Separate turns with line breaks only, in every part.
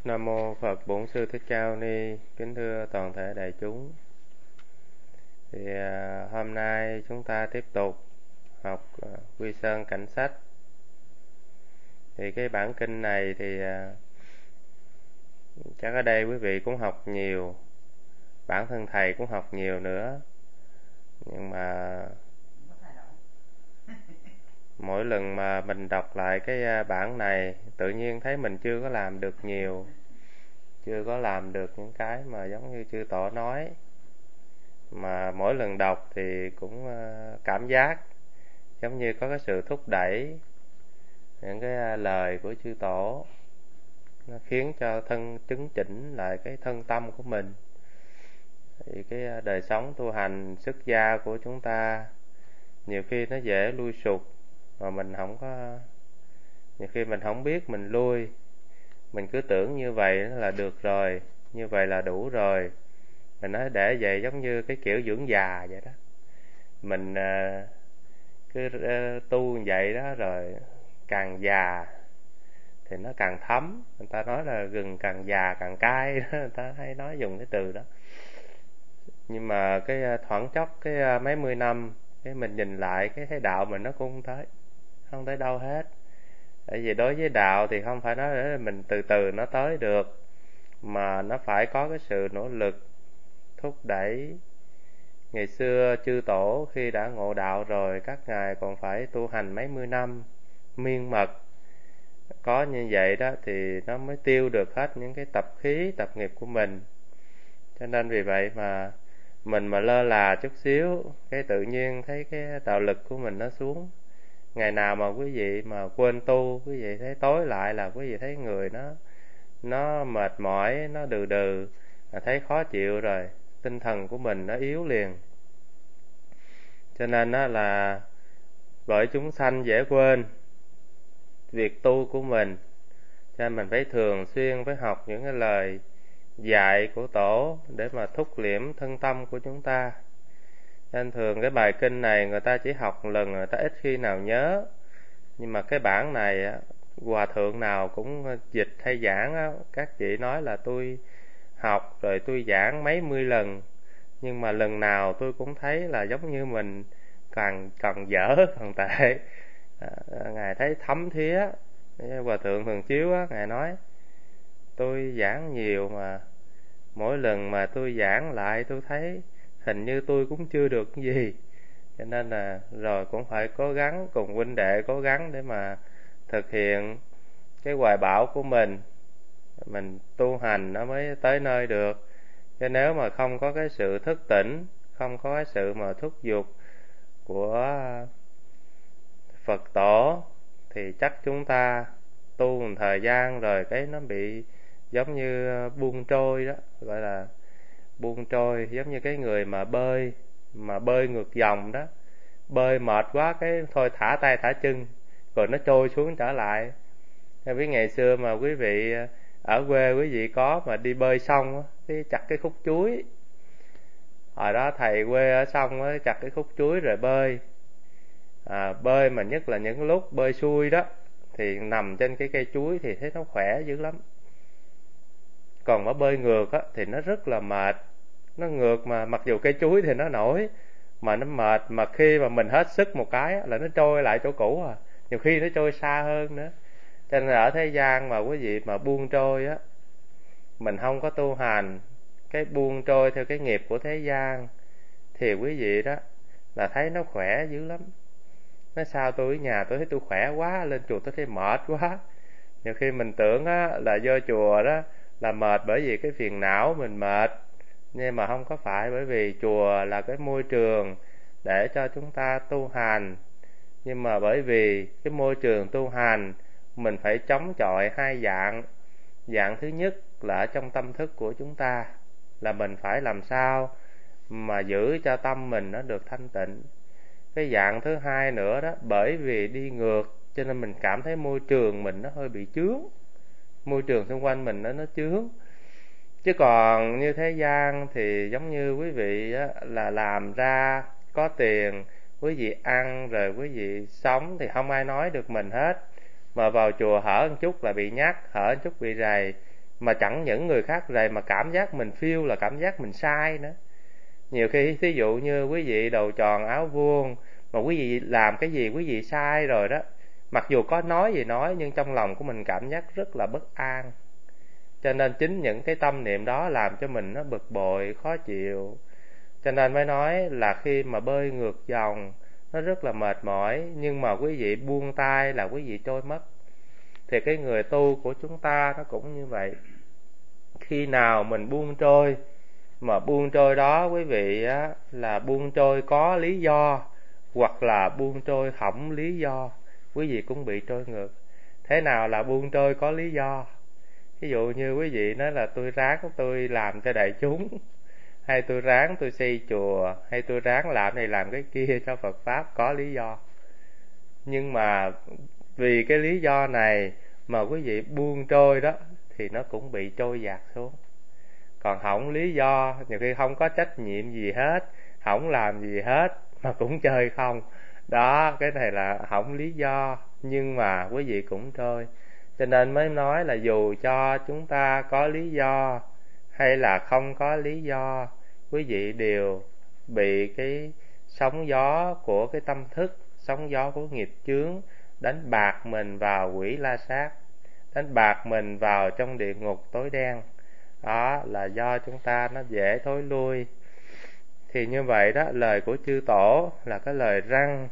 Nam mô Phật Bổn Sư Thích Ca Mâu Ni. Kính thưa toàn thể đại chúng. Hôm nay chúng ta tiếp tục học Quy Sơn Cảnh Sách. Cái bản kinh này thì chắc ở đây quý vị cũng học nhiều, bản thân thầy cũng học nhiều nữa. Nhưng mà mỗi lần mà mình đọc lại cái bản này, tự nhiên thấy mình chưa có làm được nhiều, chưa có làm được những cái mà giống như chư Tổ nói. Mà mỗi lần đọc thì cũng cảm giác giống như có cái sự thúc đẩy những cái lời của chư Tổ, nó khiến cho thân chứng chỉnh lại cái thân tâm của mình. Thì cái đời sống tu hành xuất gia của chúng ta nhiều khi nó dễ lui sụt, mà mình không có, nhiều khi mình không biết mình lui, mình cứ tưởng như vậy là được rồi, như vậy là đủ rồi. Mình nói để vậy giống như cái kiểu dưỡng già vậy đó. Mình cứ tu như vậy đó, rồi càng già thì nó càng thấm. Người ta nói là gừng càng già càng cay đó, người ta hay nói dùng cái từ đó. Nhưng mà cái thoảng chốc cái mấy mươi năm, cái mình nhìn lại cái thấy đạo mình nó cũng không tới đâu hết. Tại vì đối với đạo thì không phải nói để mình từ từ nó tới được, mà nó phải có cái sự nỗ lực thúc đẩy. Ngày xưa chư Tổ khi đã ngộ đạo rồi, các ngài còn phải tu hành mấy mươi năm miên mật. Có như vậy đó thì nó mới tiêu được hết những cái tập khí, tập nghiệp của mình. Cho nên vì vậy mà mình mà lơ là chút xíu, cái tự nhiên thấy cái đạo lực của mình nó xuống. Ngày nào mà quý vị mà quên tu, quý vị thấy tối lại là quý vị thấy người nó mệt mỏi, nó đừ đừ, thấy khó chịu rồi, tinh thần của mình nó yếu liền. Cho nên đó là bởi chúng sanh dễ quên việc tu của mình, cho nên mình phải thường xuyên phải học những cái lời dạy của Tổ để mà thúc liễm thân tâm của chúng ta. Nên thường cái bài kinh này người ta chỉ học một lần, người ta ít khi nào nhớ. Nhưng mà cái bản này hòa thượng nào cũng dịch hay giảng, các chị nói là tôi học rồi tôi giảng mấy mươi lần, nhưng mà lần nào tôi cũng thấy là giống như mình càng dở càng tệ. Ngài thấy thấm thía. Hòa thượng Thường Chiếu ngài nói tôi giảng nhiều mà mỗi lần mà tôi giảng lại tôi thấy hình như tôi cũng chưa được cái gì. Cho nên là rồi cũng phải cố gắng cùng huynh đệ cố gắng để mà thực hiện cái hoài bão của mình tu hành nó mới tới nơi được. Chứ nếu mà không có cái sự thức tỉnh, không có cái sự mà thúc giục của Phật Tổ thì chắc chúng ta tu một thời gian rồi cái nó bị giống như buông trôi đó, gọi là buông trôi, giống như cái người mà bơi ngược dòng đó, bơi mệt quá cái thôi thả tay thả chân rồi nó trôi xuống trở lại. Em biết ngày xưa mà quý vị ở quê quý vị có mà đi bơi xong cái chặt cái khúc chuối, hồi đó thầy quê ở xong chặt cái khúc chuối rồi bơi. Bơi mà nhất là những lúc bơi xuôi đó thì nằm trên cái cây chuối thì thấy nó khỏe dữ lắm. Còn mà bơi ngược thì nó rất là mệt. Nó ngược mà mặc dù cây chuối thì nó nổi mà nó mệt, mà khi mà mình hết sức một cái là nó trôi lại chỗ cũ nhiều khi nó trôi xa hơn nữa. Cho nên là ở thế gian mà quý vị mà buông trôi mình không có tu hành, cái buông trôi theo cái nghiệp của thế gian thì quý vị đó là thấy nó khỏe dữ lắm. Nói sao tôi ở nhà tôi thấy tôi khỏe quá, lên chùa tôi thấy mệt quá. Nhiều khi mình tưởng là do chùa đó là mệt bởi vì cái phiền não mình mệt, nhưng mà không có phải, bởi vì chùa là cái môi trường để cho chúng ta tu hành. Nhưng mà bởi vì cái môi trường tu hành mình phải chống chọi hai dạng. Dạng thứ nhất là ở trong tâm thức của chúng ta, là mình phải làm sao mà giữ cho tâm mình nó được thanh tịnh. Cái dạng thứ hai nữa đó, bởi vì đi ngược cho nên mình cảm thấy môi trường mình nó hơi bị chướng, môi trường xung quanh mình nó chướng. Chứ còn như thế gian thì giống như quý vị là làm ra có tiền, quý vị ăn rồi quý vị sống thì không ai nói được mình hết. Mà vào chùa hở một chút là bị nhắc, hở một chút bị rầy. Mà chẳng những người khác rầy mà cảm giác mình feel là cảm giác mình sai nữa. Nhiều khi thí dụ như quý vị đầu tròn áo vuông, mà quý vị làm cái gì quý vị sai rồi đó, mặc dù có nói gì nói nhưng trong lòng của mình cảm giác rất là bất an. Cho nên chính những cái tâm niệm đó làm cho mình nó bực bội, khó chịu. Cho nên mới nói là khi mà bơi ngược dòng nó rất là mệt mỏi, nhưng mà quý vị buông tay là quý vị trôi mất. Thì cái người tu của chúng ta nó cũng như vậy. Khi nào mình buông trôi, mà buông trôi đó quý vị á, là buông trôi có lý do, hoặc là buông trôi hỏng lý do, quý vị cũng bị trôi ngược. Thế nào là buông trôi có lý do? Ví dụ như quý vị nói là tôi ráng tôi làm cho đại chúng, hay tôi ráng tôi xây chùa, hay tôi ráng làm này làm cái kia cho Phật Pháp, có lý do. Nhưng mà vì cái lý do này mà quý vị buông trôi đó, thì nó cũng bị trôi dạt xuống. Còn hỏng lý do, nhiều khi không có trách nhiệm gì hết, không làm gì hết, mà cũng chơi không. Đó, cái này là hỏng lý do, nhưng mà quý vị cũng trôi. Cho nên mới nói là dù cho chúng ta có lý do hay là không có lý do, quý vị đều bị cái sóng gió của cái tâm thức, sóng gió của nghiệp chướng đánh bạc mình vào quỷ la sát, đánh bạc mình vào trong địa ngục tối đen. Đó là do chúng ta nó dễ thối lui. Thì như vậy đó, lời của chư tổ là cái lời răn.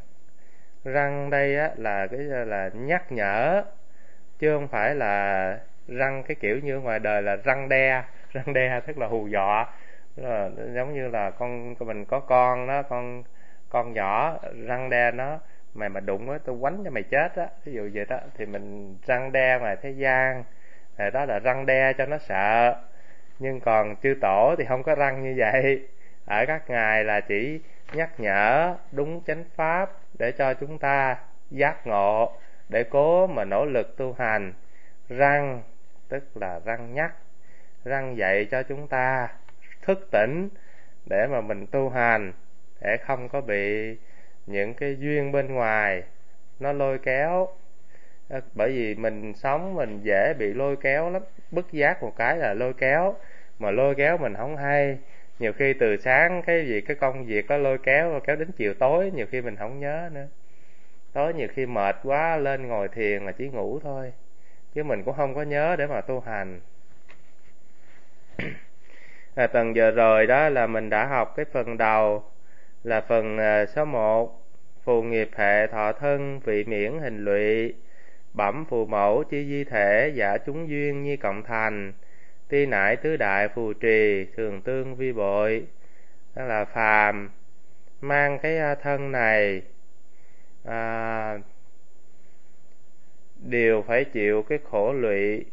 Răn đây á, là cái là nhắc nhở, chứ không phải là răn cái kiểu như ngoài đời là răn đe. Răn đe tức là hù dọa. Giống như là mình có con đó, con nhỏ, răn đe nó, mày mà đụng á tôi quánh cho mày chết á, ví dụ vậy đó. Thì mình răn đe ngoài thế gian, đó là răn đe cho nó sợ. Nhưng còn chư tổ thì không có răn như vậy. Ở các ngài là chỉ nhắc nhở đúng chánh pháp để cho chúng ta giác ngộ, để cố mà nỗ lực tu hành. Răn tức là răn nhắc, răn dạy cho chúng ta thức tỉnh để mà mình tu hành, để không có bị những cái duyên bên ngoài nó lôi kéo. Bởi vì mình sống mình dễ bị lôi kéo lắm, bất giác một cái là lôi kéo, mà lôi kéo mình không hay. Nhiều khi từ sáng cái công việc đó lôi kéo đến chiều tối, nhiều khi mình không nhớ nữa. Tối nhiều khi mệt quá lên ngồi thiền là chỉ ngủ thôi, chứ mình cũng không có nhớ để mà tu hành. Tuần vừa rồi đó là mình đã học cái phần đầu là phần số 1, phù nghiệp hệ thọ thân, vị miễn hình lụy, bẩm phù mẫu chi di thể, giả chúng duyên nhi cộng thành, ti nải tứ đại phù trì, thường tương vi bội. Đó là phàm mang cái thân này đều phải chịu cái khổ lụy.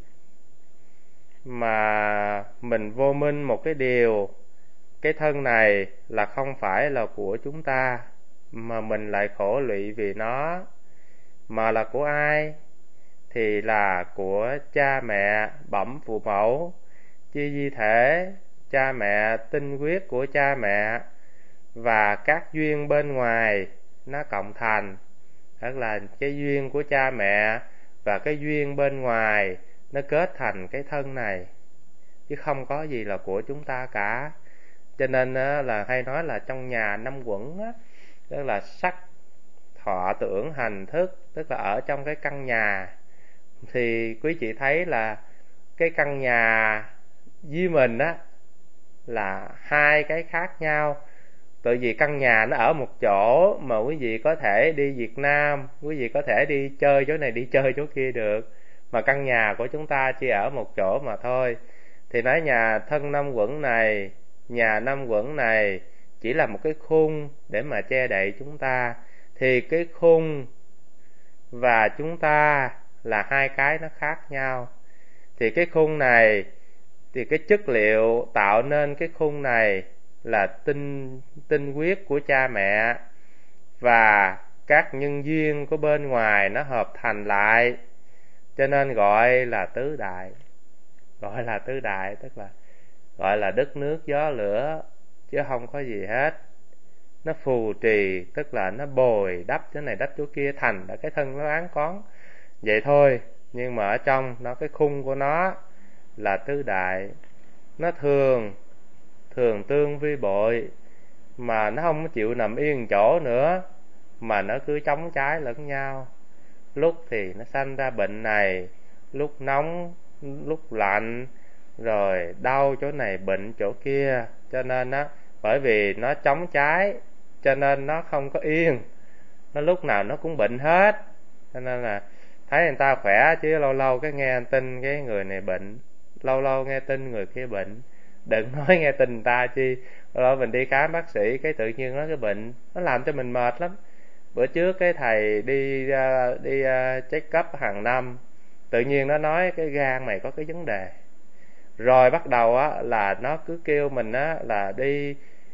Mà mình vô minh một cái điều, cái thân này là không phải là của chúng ta, mà mình lại khổ lụy vì nó. Mà là của ai? Thì là của cha mẹ bẩm phụ mẫu, chi di thể, cha mẹ tinh huyết của cha mẹ, và các duyên bên ngoài nó cộng thành. Tức là cái duyên của cha mẹ và cái duyên bên ngoài nó kết thành cái thân này, chứ không có gì là của chúng ta cả. Cho nên là hay nói là trong nhà năm quẩn á, tức là sắc thọ tưởng hành thức, tức là ở trong cái căn nhà. Thì quý chị thấy là cái căn nhà với mình á là hai cái khác nhau. Tại vì căn nhà nó ở một chỗ, mà quý vị có thể đi Việt Nam, quý vị có thể đi chơi chỗ này đi chơi chỗ kia được, mà căn nhà của chúng ta chỉ ở một chỗ mà thôi. Thì nói nhà thân năm quẩn này, nhà năm quẩn này chỉ là một cái khung để mà che đậy chúng ta. Thì cái khung và chúng ta là hai cái nó khác nhau. Thì cái khung này, thì cái chất liệu tạo nên cái khung này là tinh huyết của cha mẹ, và các nhân duyên của bên ngoài nó hợp thành lại, cho nên gọi là tứ đại. Gọi là tứ đại tức là gọi là đất nước gió lửa, chứ không có gì hết. Nó phù trì tức là nó bồi đắp chỗ này đắp chỗ kia thành đã cái thân nó án con vậy thôi. Nhưng mà ở trong nó cái khung của nó là tứ đại. Nó thường tương vi bội, mà nó không chịu nằm yên chỗ nữa, mà nó cứ chống trái lẫn nhau. Lúc thì nó sanh ra bệnh này, lúc nóng, lúc lạnh, rồi đau chỗ này bệnh chỗ kia. Cho nên á, bởi vì nó chống trái cho nên nó không có yên, nó lúc nào nó cũng bệnh hết. Cho nên là thấy người ta khỏe, chứ lâu lâu cái nghe tin cái người này bệnh, lâu lâu nghe tin người kia bệnh. Đừng nói nghe tin người ta chi, lâu lâu mình đi khám bác sĩ cái tự nhiên nó cái bệnh, nó làm cho mình mệt lắm. Bữa trước cái thầy đi check up hàng năm, tự nhiên nó nói cái gan mày có cái vấn đề. Rồi bắt đầu á là nó cứ kêu mình á là đi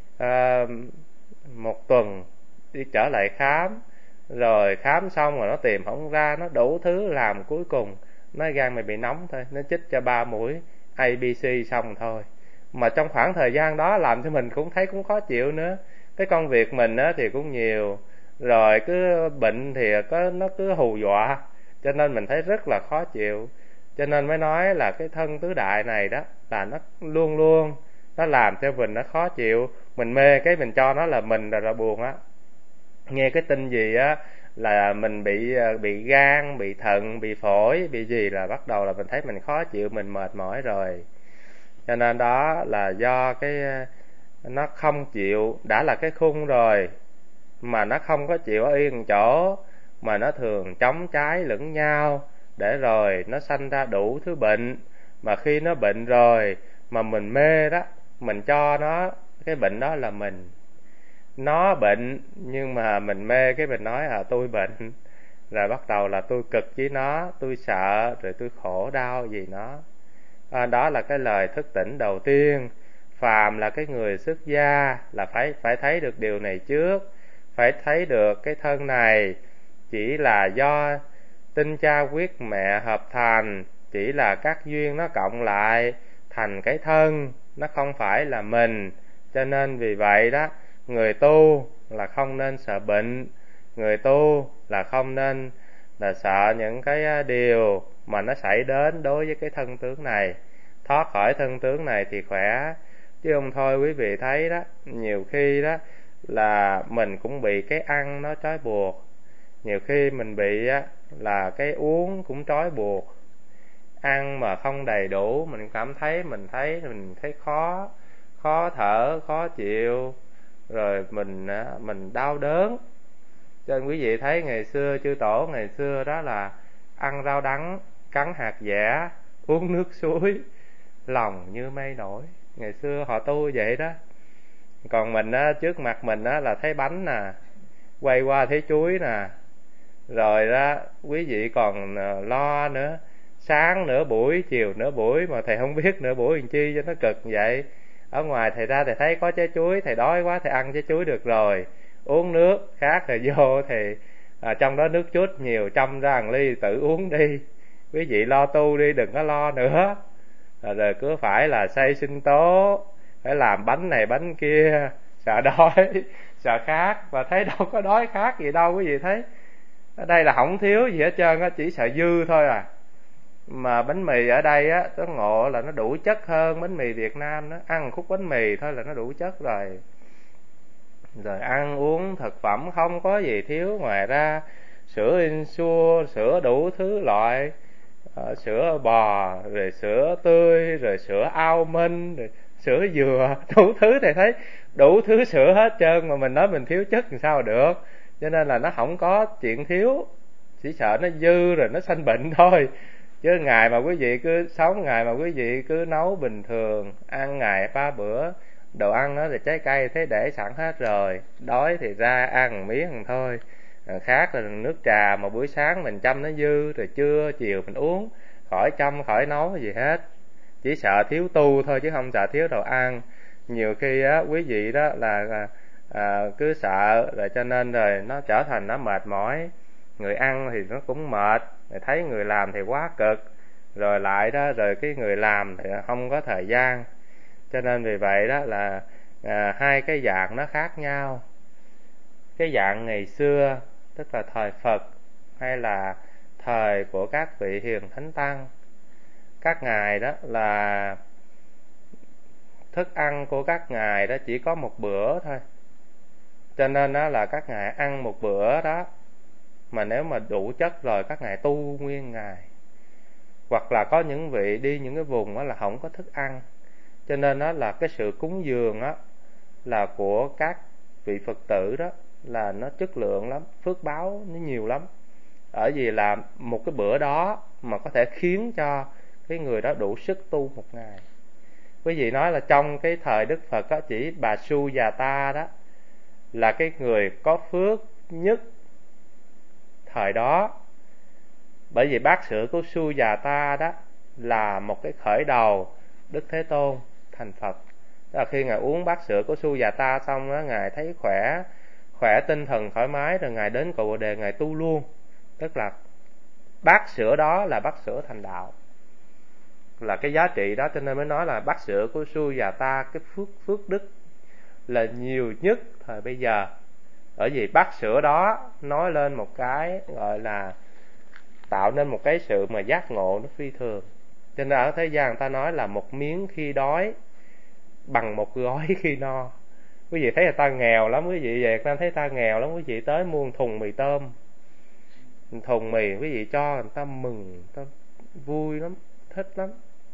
một tuần đi trở lại khám, rồi khám xong rồi nó tìm không ra, nó đủ thứ làm, cuối cùng nó gan mày bị nóng thôi, nó chích cho 3 mũi ABC xong thôi. Mà trong khoảng thời gian đó làm cho mình cũng thấy cũng khó chịu nữa. Cái công việc mình á thì cũng nhiều, rồi cứ bệnh thì nó cứ hù dọa, cho nên mình thấy rất là khó chịu. Cho nên mới nói là cái thân tứ đại này đó là nó luôn luôn nó làm cho mình nó khó chịu. Mình mê cái mình cho nó là mình là buồn á. Nghe cái tin gì á là mình bị gan, bị thận, bị phổi, bị gì là bắt đầu là mình thấy mình khó chịu, mình mệt mỏi rồi. Cho nên đó là do cái nó không chịu, đã là cái khung rồi mà nó không có chịu ở yên chỗ, mà nó thường chống trái lẫn nhau, để rồi nó sanh ra đủ thứ bệnh. Mà khi nó bệnh rồi mà mình mê đó, mình cho nó cái bệnh đó là mình. Nó bệnh nhưng mà mình mê cái mình nói tôi bệnh, rồi bắt đầu là tôi cực với nó, tôi sợ, rồi tôi khổ đau vì nó. Đó là cái lời thức tỉnh đầu tiên. Phàm là cái người xuất gia là phải thấy được điều này trước, phải thấy được cái thân này chỉ là do tinh cha quyết mẹ hợp thành, chỉ là các duyên nó cộng lại thành cái thân, nó không phải là mình. Cho nên vì vậy đó, người tu là không nên sợ bệnh, người tu là không nên là sợ những cái điều mà nó xảy đến đối với cái thân tướng này. Thoát khỏi thân tướng này thì khỏe. Chứ không thôi quý vị thấy đó, nhiều khi đó là mình cũng bị cái ăn nó trói buộc, nhiều khi mình bị á là cái uống cũng trói buộc. Ăn mà không đầy đủ mình cảm thấy mình thấy khó thở, khó chịu, rồi mình đau đớn. Cho nên quý vị thấy ngày xưa chư tổ ngày xưa đó là ăn rau đắng, cắn hạt dẻ, uống nước suối, lòng như mây nổi. Ngày xưa họ tu vậy đó. Còn mình á, trước mặt mình á là thấy bánh nè, quay qua thấy chuối nè, rồi đó quý vị còn lo nữa, sáng nửa buổi, chiều nửa buổi, mà thầy không biết nửa buổi làm chi cho nó cực vậy. Ở ngoài thầy ra thầy thấy có trái chuối, thầy đói quá thầy ăn trái chuối được rồi, uống nước khác rồi vô thì trong đó nước chút nhiều, trăm ra 1 ly tự uống đi. Quý vị lo tu đi, đừng có lo nữa. Rồi cứ phải là xây sinh tố, phải làm bánh này bánh kia, sợ đói sợ khát, mà thấy đâu có đói khát gì đâu. Quý vị thấy ở đây là không thiếu gì hết trơn á, chỉ sợ dư thôi à. Mà bánh mì ở đây á, có ngộ là nó đủ chất hơn bánh mì Việt Nam đó. Ăn khúc bánh mì thôi là nó đủ chất rồi. Rồi ăn uống thực phẩm không có gì thiếu, ngoài ra sữa Ensure, sữa đủ thứ loại, sữa bò, rồi sữa tươi, rồi sữa almond, rồi sữa dừa, đủ thứ. Thầy thấy đủ thứ sữa hết trơn, mà mình nói mình thiếu chất làm sao được. Cho nên là nó không có chuyện thiếu, chỉ sợ nó dư rồi nó sanh bệnh thôi. Chứ ngày mà quý vị cứ sống, ngày mà quý vị cứ nấu bình thường, ăn ngày 3 bữa, đồ ăn đó thì trái cây thấy để sẵn hết rồi, đói thì ra ăn miếng thôi. Khác là nước trà mà buổi sáng mình chăm nó dư, rồi trưa chiều mình uống, khỏi chăm khỏi nấu gì hết. Chỉ sợ thiếu tu thôi chứ không sợ thiếu đồ ăn. Nhiều khi á quý vị đó là cứ sợ, rồi cho nên rồi nó trở thành nó mệt mỏi. Người ăn thì nó cũng mệt, rồi thấy người làm thì quá cực, rồi lại đó rồi cái người làm thì không có thời gian. Cho nên vì vậy đó là hai cái dạng nó khác nhau. Cái dạng ngày xưa tức là thời Phật, hay là thời của các vị hiền thánh tăng, các ngài đó là thức ăn của các ngài đó chỉ có một bữa thôi, cho nên đó là các ngài ăn một bữa đó mà nếu mà đủ chất rồi các ngài tu nguyên ngày. Hoặc là có những vị đi những cái vùng đó là không có thức ăn, cho nên đó là cái sự cúng dường đó là của các vị Phật tử đó là nó chất lượng lắm, phước báo nó nhiều lắm. Ở vì là một cái bữa đó mà có thể khiến cho cái người đó đủ sức tu một ngày. Quý vị nói là trong cái thời Đức Phật đó, chỉ bà Su Già Ta đó là cái người có phước nhất thời đó. Bởi vì bát sữa của Su Già Ta đó là một cái khởi đầu Đức Thế Tôn thành Phật. Tức là khi ngài uống bát sữa của Su Già Ta xong đó, ngài thấy khỏe tinh thần thoải mái, rồi ngài đến Cầu Bồ Đề ngài tu luôn. Tức là bát sữa đó là bát sữa thành đạo, là cái giá trị đó, cho nên mới nói là bát sữa của Su Già Ta, cái phước đức là nhiều nhất thời bây giờ. Bởi vì bát sữa đó nói lên một cái gọi là tạo nên một cái sự mà giác ngộ nó phi thường. Cho nên ở thế gian người ta nói là một miếng khi đói bằng một gói khi no. Quý vị thấy người ta nghèo lắm, quý vị về Việt Nam thấy ta nghèo lắm, quý vị tới mua một thùng mì tôm, một thùng mì quý vị cho người ta mừng, người ta vui lắm, thích lắm.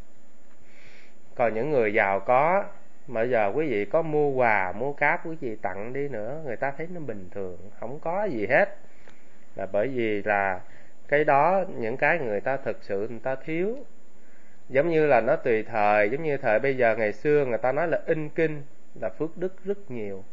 Còn những người giàu có mà giờ quý vị có mua quà mua cáp quý vị tặng đi nữa, người ta thấy nó bình thường, không có gì hết. Là bởi vì là cái đó những cái người ta thực sự người ta thiếu. Giống như là nó tùy thời, giống như thời bây giờ, ngày xưa người ta nói là in kinh là phước đức rất nhiều.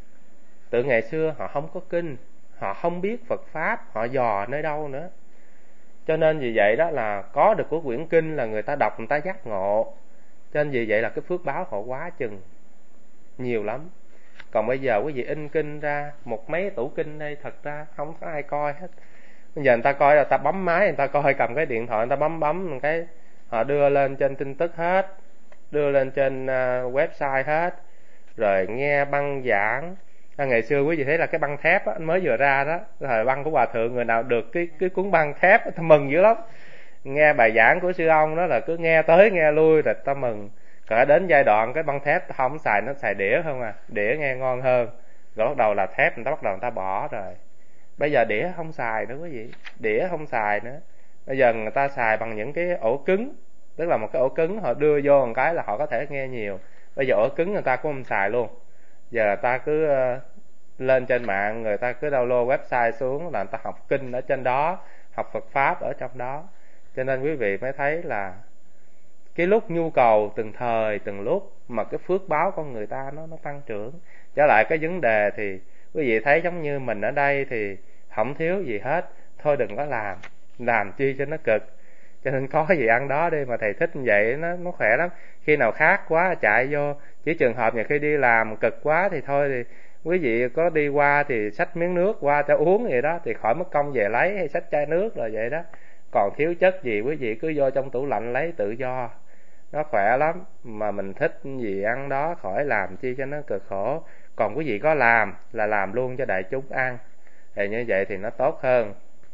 Từ ngày xưa họ không có kinh, họ không biết Phật Pháp, họ dò nơi đâu nữa. Cho nên vì vậy đó là có được của quyển kinh là người ta đọc người ta giác ngộ. Cho nên vì vậy là cái phước báo họ quá chừng nhiều lắm. Còn bây giờ quý vị in kinh ra một mấy tủ kinh đây, thật ra không có ai coi hết. Bây giờ người ta coi là ta bấm máy, người ta coi cầm cái điện thoại người ta bấm một cái, họ đưa lên trên tin tức hết, đưa lên trên website hết, rồi nghe băng giảng. Ngày xưa quý vị thấy là cái băng thép á, mới vừa ra đó, thời băng của hòa thượng, người nào được cái cuốn băng thép ta mừng dữ lắm. Nghe bài giảng của sư ông đó là cứ nghe tới nghe lui rồi ta mừng. Cả đến giai đoạn cái băng thép ta không xài, nó xài đĩa không à, đĩa nghe ngon hơn. Rồi bắt đầu là thép người ta bắt đầu người ta bỏ rồi. Bây giờ đĩa không xài nữa quý vị, đĩa không xài nữa. Bây giờ người ta xài bằng những cái ổ cứng, tức là một cái ổ cứng họ đưa vô một cái là họ có thể nghe nhiều. Bây giờ ổ cứng người ta cũng không xài luôn. Giờ người ta cứ lên trên mạng, người ta cứ download website xuống là người ta học kinh ở trên đó, học Phật Pháp ở trong đó. Cho nên quý vị mới thấy là cái lúc nhu cầu từng thời từng lúc mà cái phước báo con người ta nó tăng trưởng. Trở lại cái vấn đề thì quý vị thấy giống như mình ở đây thì không thiếu gì hết, thôi đừng có làm chi cho nó cực. Cho nên có gì ăn đó đi, mà thầy thích như vậy nó khỏe lắm. Khi nào khát quá chạy vô, chỉ trường hợp nhiều khi đi làm cực quá thì thôi, thì quý vị có đi qua thì xách miếng nước qua cho uống vậy đó, thì khỏi mất công về lấy, hay xách chai nước rồi vậy đó. Còn thiếu chất gì quý vị cứ vô trong tủ lạnh lấy tự do, nó khỏe lắm. Mà mình thích gì ăn đó, khỏi làm chi cho nó cực khổ. Còn quý vị có làm là làm luôn cho đại chúng ăn, thì như vậy thì nó tốt hơn.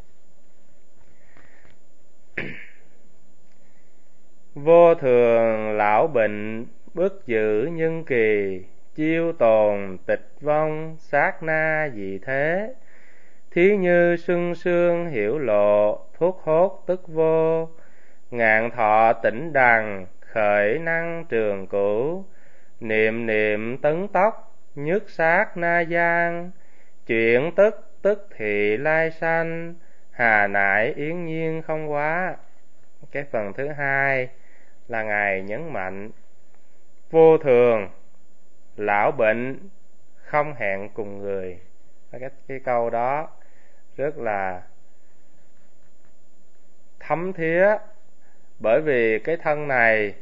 Vô thường lão bệnh, bất dự nhân kỳ, chiêu tồn tịch vong, sát na dị thế. Thí như xuân sương hiểu lộ, thuốc hốt tức vô. Ngạn thọ tỉnh đằng, khởi năng trường cửu. Niệm niệm tấn tốc, nhất sát na gian. Chuyển tức thị lai sanh, hà nại yến nhiên không quá. Cái phần thứ hai là ngài nhấn mạnh vô thường, lão bệnh, không hẹn cùng người. Cái câu đó rất là thấm thía, bởi vì cái thân này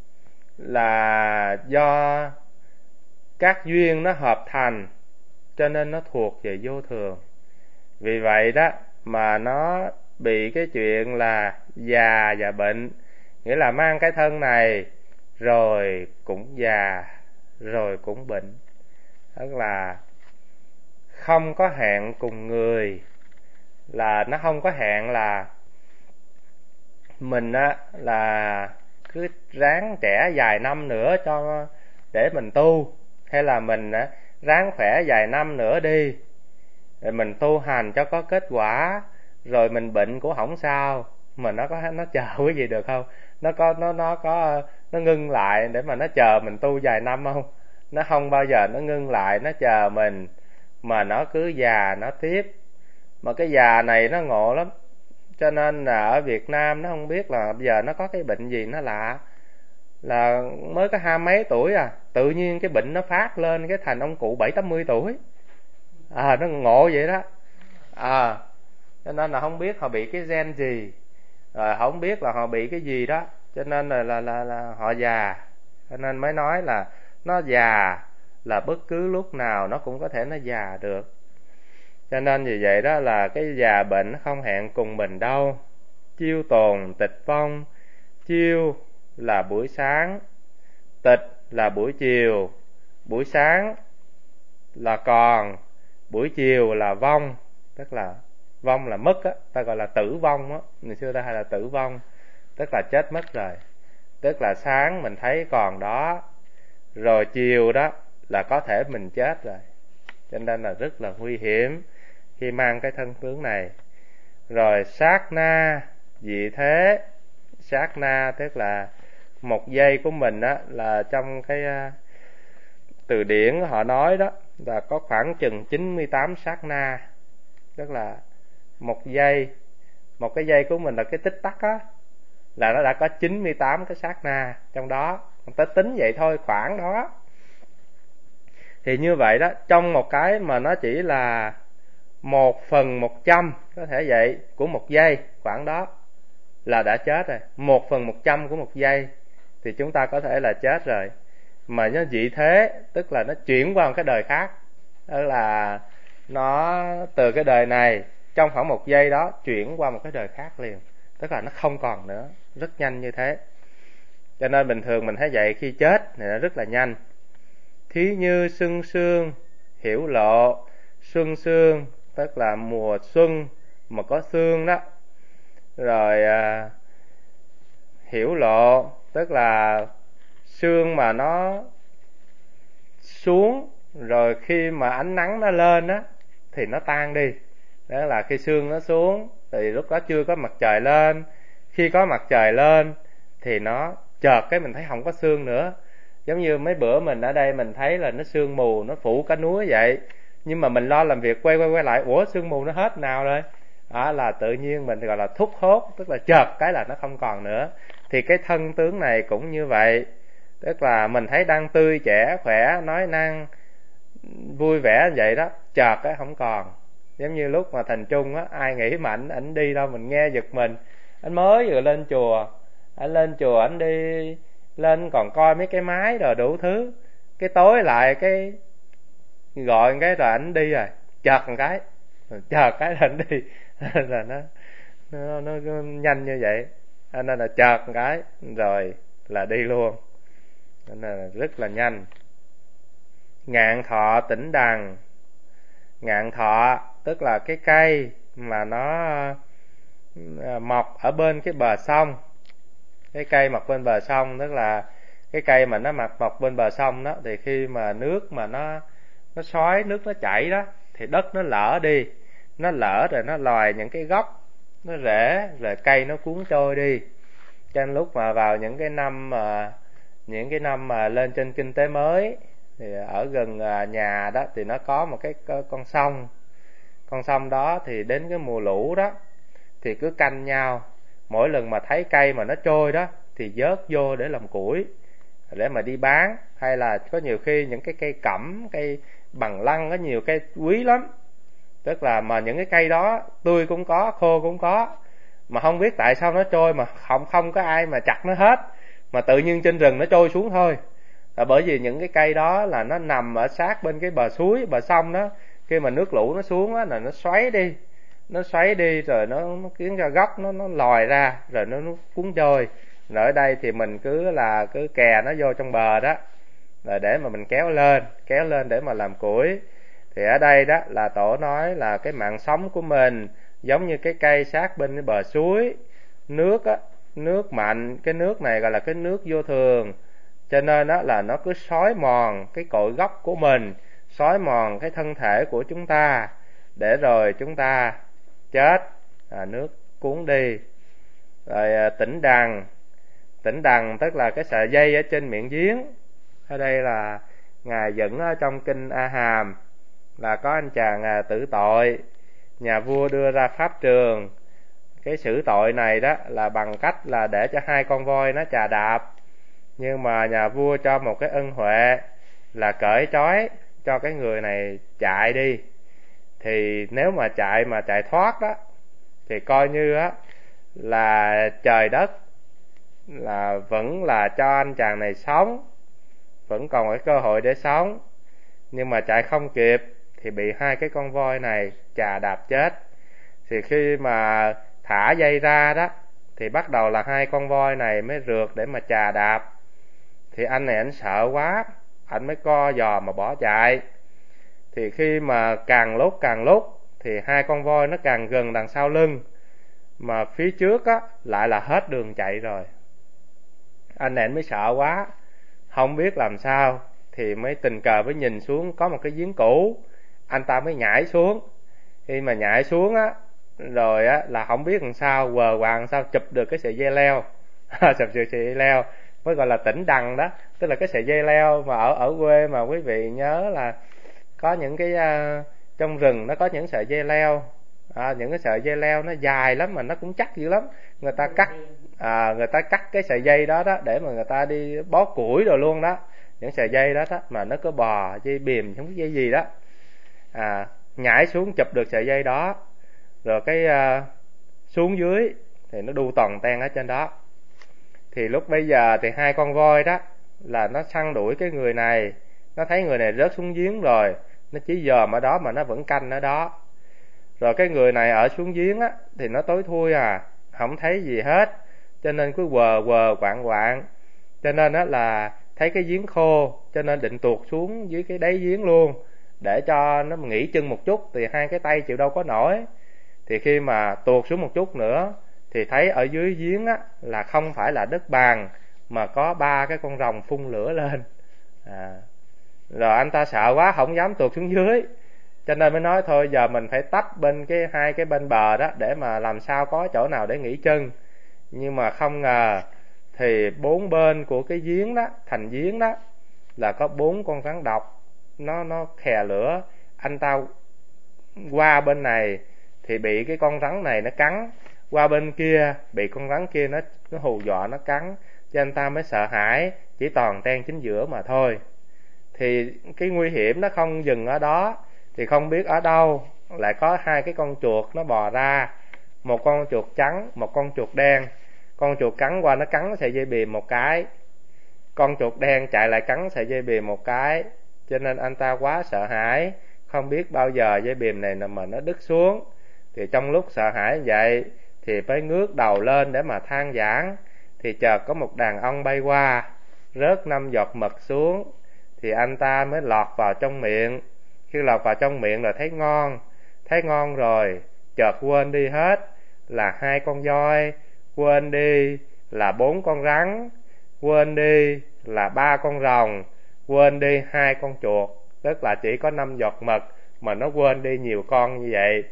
là do các duyên nó hợp thành, cho nên nó thuộc về vô thường. Vì vậy đó mà nó bị cái chuyện là già và bệnh, nghĩa là mang cái thân này rồi cũng già rồi cũng bệnh. Tức là không có hẹn cùng người, là nó không có hẹn là mình á là cứ ráng trẻ vài năm nữa để mình tu, hay là mình ráng khỏe vài năm nữa đi, rồi mình tu hành cho có kết quả, rồi mình bệnh cũng không sao. Mà nó chờ cái gì được không? Nó ngưng lại để mà nó chờ mình tu vài năm không? Nó không bao giờ nó ngưng lại, nó chờ mình, mà nó cứ già nó tiếp. Mà cái già này nó ngộ lắm, cho nên là ở Việt Nam nó không biết là bây giờ nó có cái bệnh gì nó lạ, là mới có 20 mấy tuổi tự nhiên cái bệnh nó phát lên, cái thành ông cụ 70-80 tuổi. Nó ngộ vậy đó. Cho nên là không biết họ bị cái gen gì, rồi không biết là họ bị cái gì đó, cho nên là họ già. Cho nên mới nói là nó già là bất cứ lúc nào nó cũng có thể nó già được. Cho nên vì vậy đó là cái già bệnh nó không hẹn cùng mình đâu. Chiêu tồn tịch vong, chiêu là buổi sáng, tịch là buổi chiều. Buổi sáng là còn, buổi chiều là vong, tức là vong là mất ta gọi là tử vong ngày xưa ta hay là tử vong, tức là chết mất rồi. Tức là sáng mình thấy còn đó, rồi chiều đó là có thể mình chết rồi. Cho nên là rất là nguy hiểm khi mang cái thân tướng này. Rồi sát na dị thế. Sát na tức là một giây của mình là trong cái từ điển họ nói đó là có khoảng chừng 98 sát na. Tức là một cái giây của mình là cái tích tắc là nó đã có 98 cái sát na trong đó. Người ta tính vậy thôi, khoảng đó. Thì như vậy đó, trong một cái mà nó chỉ là 1/100, có thể vậy, của một giây, khoảng đó là đã chết rồi. 1/100 của một giây thì chúng ta có thể là chết rồi. Mà nó dị thế, tức là nó chuyển qua một cái đời khác. Đó là nó từ cái đời này trong khoảng một giây đó chuyển qua một cái đời khác liền, tức là nó không còn nữa, rất nhanh như thế. Cho nên bình thường mình thấy vậy, khi chết thì nó rất là nhanh. Thí như xuân sương hiểu lộ. Xuân sương tức là mùa xuân mà có sương đó. Rồi hiểu lộ tức là sương mà nó xuống, rồi khi mà ánh nắng nó lên thì nó tan đi. Đó là khi sương nó xuống thì lúc đó chưa có mặt trời lên. Khi có mặt trời lên thì nó chợt cái mình thấy không có sương nữa. Giống như mấy bữa mình ở đây mình thấy là nó sương mù, nó phủ cả núi vậy, nhưng mà mình lo làm việc quay lại, ủa sương mù nó hết nào rồi? Là tự nhiên mình gọi là thúc hốt, tức là chợt cái là nó không còn nữa. Thì cái thân tướng này cũng như vậy, tức là mình thấy đang tươi trẻ khỏe, nói năng vui vẻ như vậy đó, chợt cái không còn. Giống như lúc mà Thành Trung ai nghĩ mà ảnh đi đâu mình nghe giật mình. Anh mới vừa lên chùa, anh đi lên còn coi mấy cái máy rồi đủ thứ, cái tối lại cái gọi cái rồi ảnh đi rồi, chợt cái là ảnh đi. Là nó nhanh như vậy, nên là chợt cái rồi là đi luôn, nên là rất là nhanh. Ngạn thọ tĩnh đằng. Ngạn thọ tức là cái cây mà nó mọc ở bên cái bờ sông. Cái cây mọc bên bờ sông tức là cái cây mà nó mọc bên bờ sông đó, thì khi mà nước mà nó xoáy, nước nó chảy đó, thì đất nó lở đi, nó lở rồi nó lòi những cái gốc, nó rễ, rồi cây nó cuốn trôi đi. Cho nên lúc mà vào những cái năm mà lên trên kinh tế mới, thì ở gần nhà đó thì nó có một cái con sông đó, thì đến cái mùa lũ đó thì cứ canh nhau, mỗi lần mà thấy cây mà nó trôi đó thì vớt vô để làm củi, để mà đi bán. Hay là có nhiều khi những cái cây cẩm, cây bằng lăng, có nhiều cây quý lắm, tức là mà những cái cây đó tươi cũng có, khô cũng có, mà không biết tại sao nó trôi mà không có ai mà chặt nó hết, mà tự nhiên trên rừng nó trôi xuống thôi. Là bởi vì những cái cây đó là nó nằm ở sát bên cái bờ suối, bờ sông đó, khi mà nước lũ nó xuống là nó xoáy đi rồi nó khiến cho gốc nó lòi ra, rồi nó cuốn trôi. Rồi ở đây thì mình cứ kè nó vô trong bờ đó, rồi để mà mình kéo lên để mà làm củi. Thì ở đây đó là tổ nói là cái mạng sống của mình giống như cái cây sát bên cái bờ suối, nước nước mạnh, cái nước này gọi là cái nước vô thường, cho nên đó là nó cứ xói mòn cái cội gốc của mình, xói mòn cái thân thể của chúng ta, để rồi chúng ta chết, nước cuốn đi. Rồi tĩnh đằng tức là cái sợi dây ở trên miệng giếng. Ở đây là ngài dẫn ở trong kinh A Hàm là có anh chàng tử tội, nhà vua đưa ra pháp trường. Cái xử tội này đó là bằng cách là để cho hai con voi nó chà đạp, nhưng mà nhà vua cho một cái ân huệ là cởi trói cho cái người này chạy đi. Thì nếu mà chạy thoát đó thì coi như á là trời đất là vẫn là cho anh chàng này sống, vẫn còn cái cơ hội để sống. Nhưng mà chạy không kịp thì bị hai cái con voi này chà đạp chết. Thì khi mà thả dây ra đó thì bắt đầu là hai con voi này mới rượt để mà chà đạp. Thì anh này anh sợ quá, anh mới co giò mà bỏ chạy. Thì khi mà càng lúc thì hai con voi nó càng gần đằng sau lưng, mà phía trước á lại là hết đường chạy rồi. Anh này anh mới sợ quá, không biết làm sao, thì mới tình cờ mới nhìn xuống có một cái giếng cũ. Anh ta mới nhảy xuống. Khi mà nhảy xuống á, rồi á là không biết làm sao, quờ quàng sao chụp được cái sợi dây leo. Chụp được sợi dây leo mới gọi là tĩnh đằng đó, tức là cái sợi dây leo mà ở quê mà quý vị nhớ là có những cái trong rừng nó có những sợi dây leo, những cái sợi dây leo nó dài lắm mà nó cũng chắc dữ lắm. Người ta cắt cái sợi dây đó để mà người ta đi bó củi rồi luôn đó. Những sợi dây đó mà nó cứ bò dây bìm không biết dây gì đó, nhảy xuống chụp được sợi dây đó, rồi cái xuống dưới thì nó đu toàn ten ở trên đó. Thì lúc bây giờ thì hai con voi đó là nó săn đuổi cái người này, nó thấy người này rớt xuống giếng rồi, nó chỉ dòm ở đó mà nó vẫn canh ở đó. Rồi cái người này ở xuống giếng á thì nó tối thui không thấy gì hết, cho nên cứ quờ quạng. Cho nên á là thấy cái giếng khô, cho nên định tuột xuống dưới cái đáy giếng luôn để cho nó nghỉ chân một chút, thì hai cái tay chịu đâu có nổi. Thì khi mà tuột xuống một chút nữa thì thấy ở dưới giếng á là không phải là đất bàn, mà có ba cái con rồng phun lửa lên. Rồi anh ta sợ quá không dám tuột xuống dưới, cho nên mới nói thôi giờ mình phải tấp bên hai cái bên bờ đó để mà làm sao có chỗ nào để nghỉ chân. Nhưng mà không ngờ thì bốn bên của cái giếng đó, thành giếng đó là có bốn con rắn độc, nó khè lửa. Anh ta qua bên này thì bị cái con rắn này nó cắn, qua bên kia bị con rắn kia nó hù dọa nó cắn, cho anh ta mới sợ hãi, chỉ toàn ten chính giữa mà thôi. Thì cái nguy hiểm nó không dừng ở đó, thì không biết ở đâu lại có hai cái con chuột nó bò ra, một con chuột trắng, một con chuột đen. Con chuột trắng qua nó cắn sợi dây bìm một cái, con chuột đen chạy lại cắn sợi dây bìm một cái, cho nên anh ta quá sợ hãi, không biết bao giờ dây bìm này mà nó đứt xuống. Thì trong lúc sợ hãi vậy thì phải ngước đầu lên để mà than vãn, thì chợt có một đàn ong bay qua, rớt 5 giọt mật xuống, thì anh ta mới lọt vào trong miệng. Khi lọt vào trong miệng là thấy ngon rồi, chợt quên đi hết là hai con voi, quên đi là 4 con rắn, quên đi là 3 con rồng, quên đi 2 con chuột, tức là chỉ có 5 giọt mật mà nó quên đi nhiều con như vậy.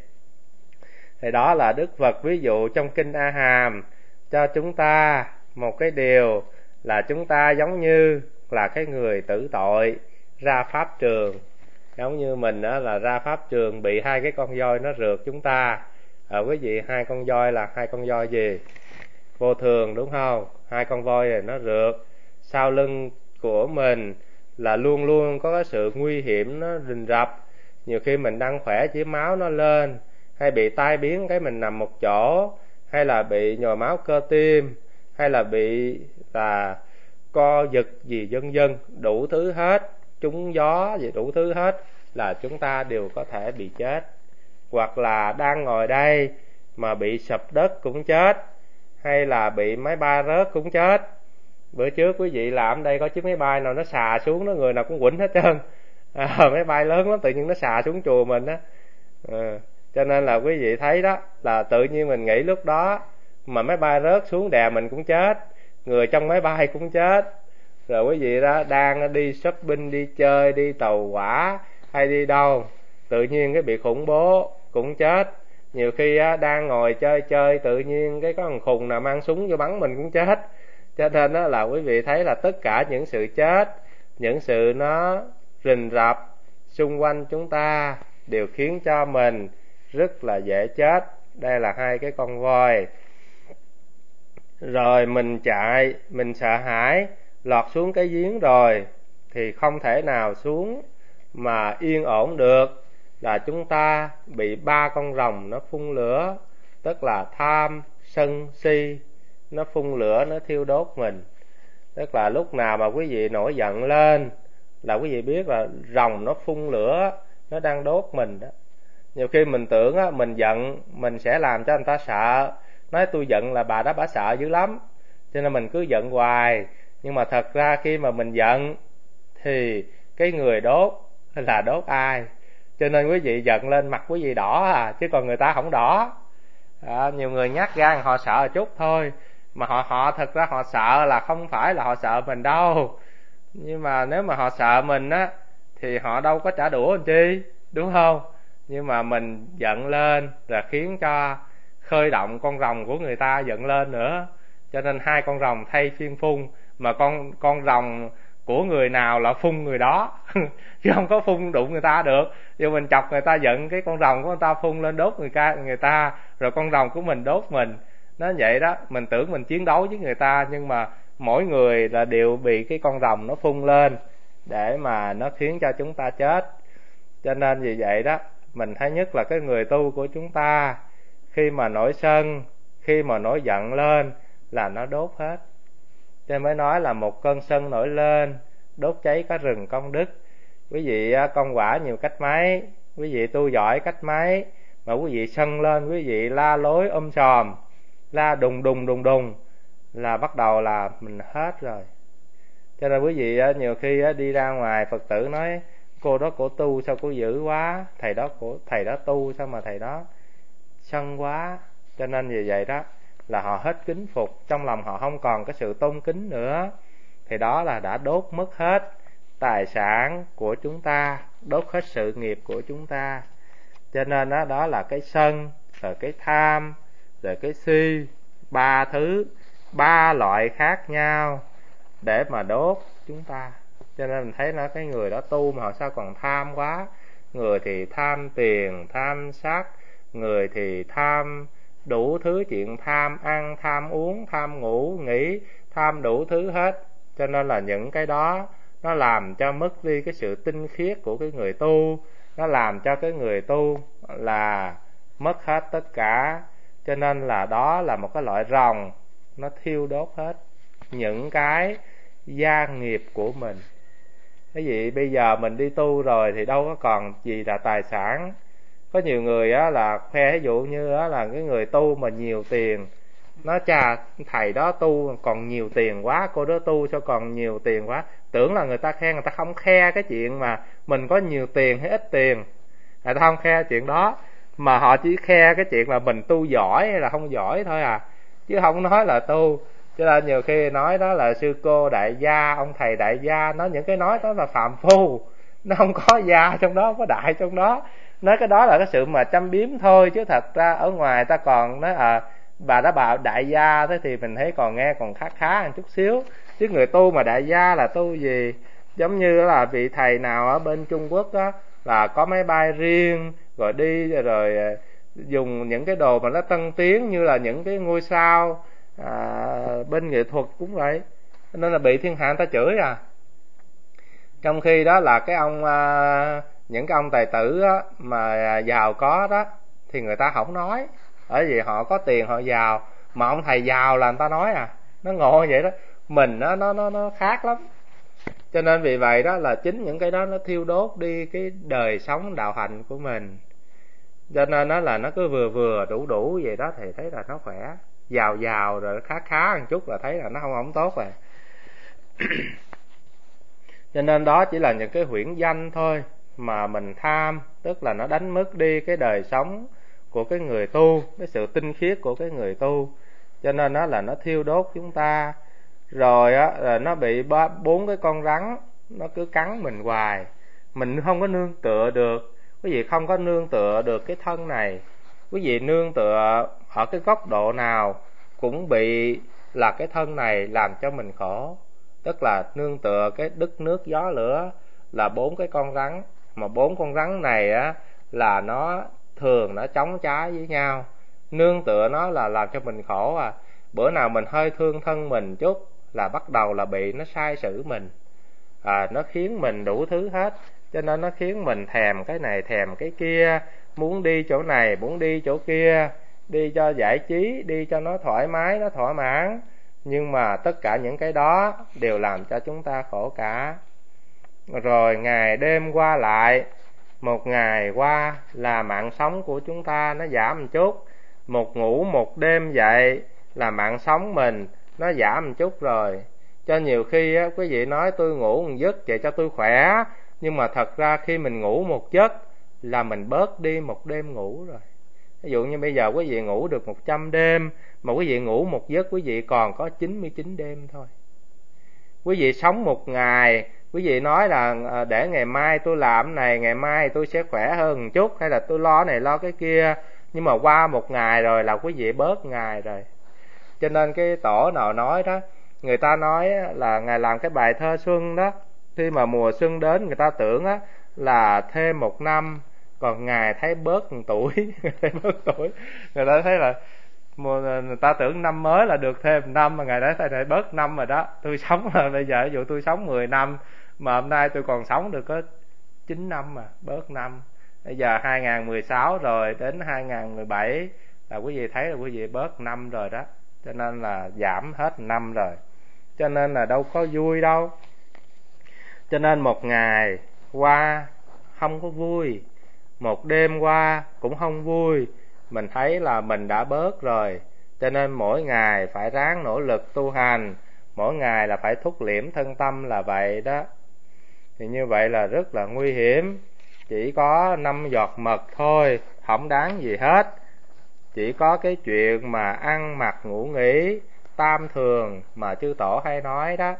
Thì đó là Đức Phật ví dụ trong kinh A Hàm cho chúng ta một cái điều là chúng ta giống như là cái người tử tội ra pháp trường. Giống như mình đó là ra pháp trường bị hai cái con voi nó rượt chúng ta. Quý vị, hai con voi là hai con voi gì? Vô thường, đúng không? Hai con voi này nó rượt sau lưng của mình là luôn luôn có cái sự nguy hiểm nó rình rập. Nhiều khi mình đang khỏe chỉ máu nó lên, hay bị tai biến cái mình nằm một chỗ, hay là bị nhồi máu cơ tim, hay là bị là co giật gì vân vân, đủ thứ hết, trúng gió gì đủ thứ hết, là chúng ta đều có thể bị chết. Hoặc là đang ngồi đây mà bị sụp đất cũng chết, hay là bị máy bay rớt cũng chết. Bữa trước quý vị làm đây có chiếc máy bay nào nó xà xuống, nó người nào cũng quỵnh hết trơn. Máy bay lớn lắm tự nhiên nó xà xuống chùa mình á. Cho nên là quý vị thấy đó, là tự nhiên mình nghĩ lúc đó mà máy bay rớt xuống đè mình cũng chết, người trong máy bay cũng chết. Rồi quý vị đó đang đi shopping, đi chơi, đi tàu hỏa hay đi đâu, tự nhiên cái bị khủng bố cũng chết. Nhiều khi đang ngồi chơi tự nhiên cái có thằng khùng nào mang súng vô bắn mình cũng chết. Cho nên đó là quý vị thấy là tất cả những sự chết, những sự nó rình rập xung quanh chúng ta đều khiến cho mình rất là dễ chết. Đây là hai cái con voi. Rồi mình chạy, mình sợ hãi, lọt xuống cái giếng rồi thì không thể nào xuống mà yên ổn được, là chúng ta bị 3 con rồng nó phun lửa, tức là tham, sân, si, nó phun lửa, nó thiêu đốt mình. Tức là lúc nào mà quý vị nổi giận lên là quý vị biết là rồng nó phun lửa, nó đang đốt mình đó. Nhiều khi mình tưởng mình giận mình sẽ làm cho người ta sợ, nói tôi giận là bà đó bà sợ dữ lắm, cho nên mình cứ giận hoài. Nhưng mà thật ra khi mà mình giận thì cái người đốt là đốt ai? Cho nên quý vị giận lên mặt quý vị đỏ chứ còn người ta không đỏ. Nhiều người nhát gan họ sợ chút thôi, mà họ thật ra họ sợ là không phải là họ sợ mình đâu. Nhưng mà nếu mà họ sợ mình thì họ đâu có trả đũa làm chi, đúng không? Nhưng mà mình giận lên là khiến cho khơi động con rồng của người ta giận lên nữa. Cho nên 2 con rồng thay phiên phun, mà con rồng của người nào là phun người đó chứ không có phun đụng người ta được. Dù mình chọc người ta giận, cái con rồng của người ta phun lên đốt người ta, rồi con rồng của mình đốt mình. Nó vậy đó, mình tưởng mình chiến đấu với người ta, nhưng mà mỗi người là đều bị cái con rồng nó phun lên để mà nó khiến cho chúng ta chết. Cho nên vì vậy đó, mình thấy nhất là cái người tu của chúng ta, khi mà nổi sân, khi mà nổi giận lên là nó đốt hết. Cho nên mới nói là một cơn sân nổi lên, đốt cháy cả rừng công đức. Quý vị công quả nhiều cách mấy, quý vị tu giỏi cách mấy, mà quý vị sân lên, quý vị la lối sòm, la đùng đùng là bắt đầu là mình hết rồi. Cho nên quý vị nhiều khi đi ra ngoài Phật tử nói cô đó cổ tu sao cô dữ quá, thầy đó tu sao mà thầy đó sân quá. Cho nên vì vậy đó là họ hết kính phục, trong lòng họ không còn cái sự tôn kính nữa, thì đó là đã đốt mất hết tài sản của chúng ta, đốt hết sự nghiệp của chúng ta. Cho nên đó là cái sân, rồi cái tham, rồi cái si, 3 loại khác nhau để mà đốt chúng ta. Cho nên mình thấy cái người đó tu mà họ sao còn tham quá. Người thì tham tiền, tham sắc, người thì tham đủ thứ chuyện, tham ăn, tham uống, tham ngủ nghỉ, tham đủ thứ hết. Cho nên là những cái đó nó làm cho mất đi cái sự tinh khiết của cái người tu, nó làm cho cái người tu là mất hết tất cả. Cho nên là đó là một cái loại rồng, nó thiêu đốt hết những cái gia nghiệp của mình. Cái gì bây giờ mình đi tu rồi thì đâu có còn gì là tài sản. Có nhiều người là khoe, ví dụ như là cái người tu mà nhiều tiền, nói chà thầy đó tu còn nhiều tiền quá, cô đó tu sao còn nhiều tiền quá. Tưởng là người ta khen, người ta không khe cái chuyện mà mình có nhiều tiền hay ít tiền, người ta không khe chuyện đó, mà họ chỉ khe cái chuyện là mình tu giỏi hay là không giỏi thôi chứ không nói là tu. Cho nên nhiều khi nói đó là sư cô đại gia, ông thầy đại gia, nói những cái nói đó là phàm phu, nó không có gia trong đó, không có đại trong đó. Nói cái đó là cái sự mà châm biếm thôi, chứ thật ra ở ngoài ta còn nói bà đã bảo đại gia, thế thì mình thấy còn nghe còn khá khá một chút xíu. Chứ người tu mà đại gia là tu gì? Giống như là vị thầy nào ở bên Trung Quốc đó là có máy bay riêng, rồi đi rồi dùng những cái đồ mà nó tân tiến như là những cái ngôi sao bên nghệ thuật cũng vậy, nên là bị thiên hạ người ta chửi Trong khi đó là cái ông những cái ông tài tử mà giàu có đó thì người ta không nói, bởi vì họ có tiền họ giàu. Mà ông thầy giàu là người ta nói nó ngộ vậy đó. Mình nó khác lắm. Cho nên vì vậy đó là chính những cái đó nó thiêu đốt đi cái đời sống đạo hạnh của mình. Cho nên nó là nó cứ vừa vừa đủ đủ vậy đó thì thấy là nó khỏe. Giàu rồi khá khá một chút là thấy là nó không tốt rồi. Cho nên đó chỉ là những cái huyễn danh thôi mà mình tham, tức là nó đánh mất đi cái đời sống của cái người tu, cái sự tinh khiết của cái người tu. cho nên nó thiêu đốt chúng ta. Rồi là nó bị 4 cái con rắn nó cứ cắn mình hoài, mình không có nương tựa được. Quý vị không có nương tựa được cái thân này, quý vị nương tựa ở cái góc độ nào cũng bị là cái thân này làm cho mình khổ. Tức là nương tựa cái đất nước gió lửa là 4 cái con rắn, mà 4 con rắn này là nó thường nó chống trái với nhau, nương tựa nó là làm cho mình khổ. Bữa nào mình hơi thương thân mình chút là bắt đầu là bị nó sai sử mình, nó khiến mình đủ thứ hết. Cho nên nó khiến mình thèm cái này thèm cái kia, muốn đi chỗ này muốn đi chỗ kia, đi cho giải trí, đi cho nó thoải mái, nó thỏa mãn. Nhưng mà tất cả những cái đó đều làm cho chúng ta khổ cả. Rồi ngày đêm qua lại, một ngày qua là mạng sống của chúng ta nó giảm một chút, một ngủ một đêm dậy là mạng sống mình nó giảm một chút rồi. Cho nhiều khi quý vị nói tôi ngủ một giấc vậy cho tôi khỏe, nhưng mà thật ra khi mình ngủ một giấc là mình bớt đi một đêm ngủ rồi. Ví dụ như bây giờ quý vị ngủ được 100 đêm, mà quý vị ngủ một giấc quý vị còn có 99 đêm thôi. Quý vị sống một ngày, quý vị nói là để ngày mai tôi làm này, ngày mai tôi sẽ khỏe hơn một chút, hay là tôi lo này lo cái kia, nhưng mà qua một ngày rồi là quý vị bớt ngày rồi. Cho nên cái tổ nào nói đó, người ta nói là Ngài làm cái bài thơ xuân đó, khi mà mùa xuân đến người ta tưởng là thêm 1 năm, còn Ngài thấy bớt 1 tuổi. Thấy bớt tuổi, người ta thấy là người ta tưởng năm mới là được thêm 1 năm, mà Ngài đã thấy này bớt năm rồi đó. Tôi sống là bây giờ ví dụ tôi sống 10 năm mà hôm nay tôi còn sống được có 9 năm mà bớt năm. Bây giờ 2016 rồi đến 2017 là quý vị thấy là quý vị bớt năm rồi đó. Cho nên là giảm hết 1 năm rồi. Cho nên là đâu có vui đâu. Cho nên một ngày qua không có vui, một đêm qua cũng không vui. Mình thấy là mình đã bớt rồi. Cho nên mỗi ngày phải ráng nỗ lực tu hành, mỗi ngày là phải thúc liễm thân tâm là vậy đó. Thì như vậy là rất là nguy hiểm. Chỉ có 5 giọt mật thôi, không đáng gì hết. Chỉ có cái chuyện mà ăn mặc ngủ nghỉ tam thường mà chư tổ hay nói đó,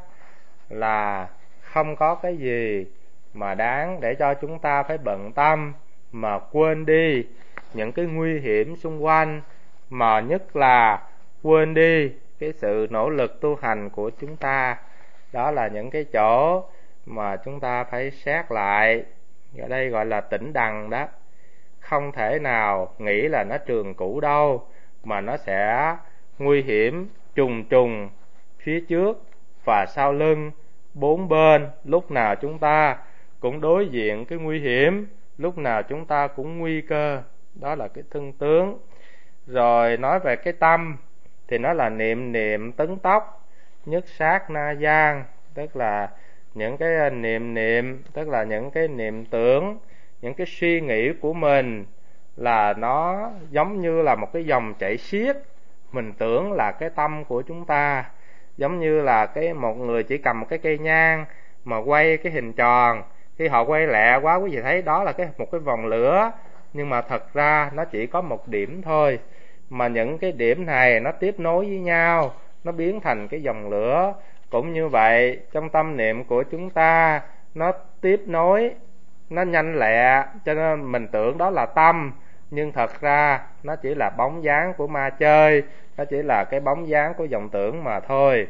là không có cái gì mà đáng để cho chúng ta phải bận tâm, mà quên đi những cái nguy hiểm xung quanh, mà nhất là quên đi cái sự nỗ lực tu hành của chúng ta. Đó là những cái chỗ mà chúng ta phải xét lại. Ở đây gọi là tĩnh đằng đó. Không thể nào nghĩ là nó trường cũ đâu, mà nó sẽ nguy hiểm trùng trùng phía trước và sau lưng, 4 bên. Lúc nào chúng ta cũng đối diện cái nguy hiểm, lúc nào chúng ta cũng nguy cơ. Đó là cái thân tướng. Rồi nói về cái tâm thì nó là niệm niệm tấn tốc, nhất sát na gian, tức là những cái niệm, tức là những cái niệm tưởng, những cái suy nghĩ của mình là nó giống như là một cái dòng chảy xiết. Mình tưởng là cái tâm của chúng ta giống như là một người chỉ cầm một cái cây nhang mà quay cái hình tròn. Khi họ quay lẹ quá, quý vị thấy đó là một cái vòng lửa, nhưng mà thật ra nó chỉ có một điểm thôi. Mà những cái điểm này nó tiếp nối với nhau, nó biến thành cái dòng lửa. Cũng như vậy, trong tâm niệm của chúng ta, nó tiếp nối, nó nhanh lẹ, cho nên mình tưởng đó là tâm, nhưng thật ra nó chỉ là bóng dáng của ma chơi, nó chỉ là cái bóng dáng của vọng tưởng mà thôi.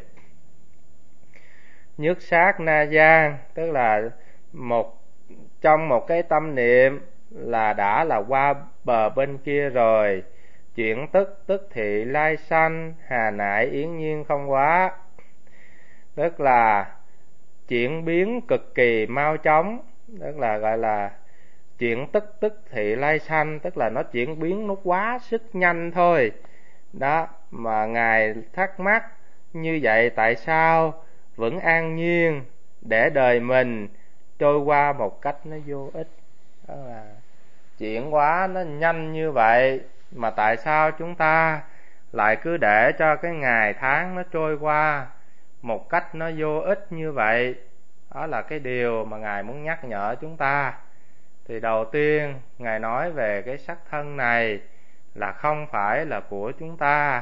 Nhất sát na gian, tức là trong một cái tâm niệm là đã là qua bờ bên kia rồi. Chuyển tức thị lai sanh, hà nại yến nhiên không quá. Tức là chuyển biến cực kỳ mau chóng, tức là gọi là chuyển tức thị lai sanh, tức là nó chuyển biến nó quá sức nhanh thôi. Đó, mà Ngài thắc mắc như vậy tại sao vẫn an nhiên để đời mình trôi qua một cách nó vô ích. Đó là chuyển quá nó nhanh như vậy, mà tại sao chúng ta lại cứ để cho cái ngày tháng nó trôi qua một cách nó vô ích như vậy. Đó là cái điều mà Ngài muốn nhắc nhở chúng ta. Thì đầu tiên Ngài nói về cái sắc thân này là không phải là của chúng ta,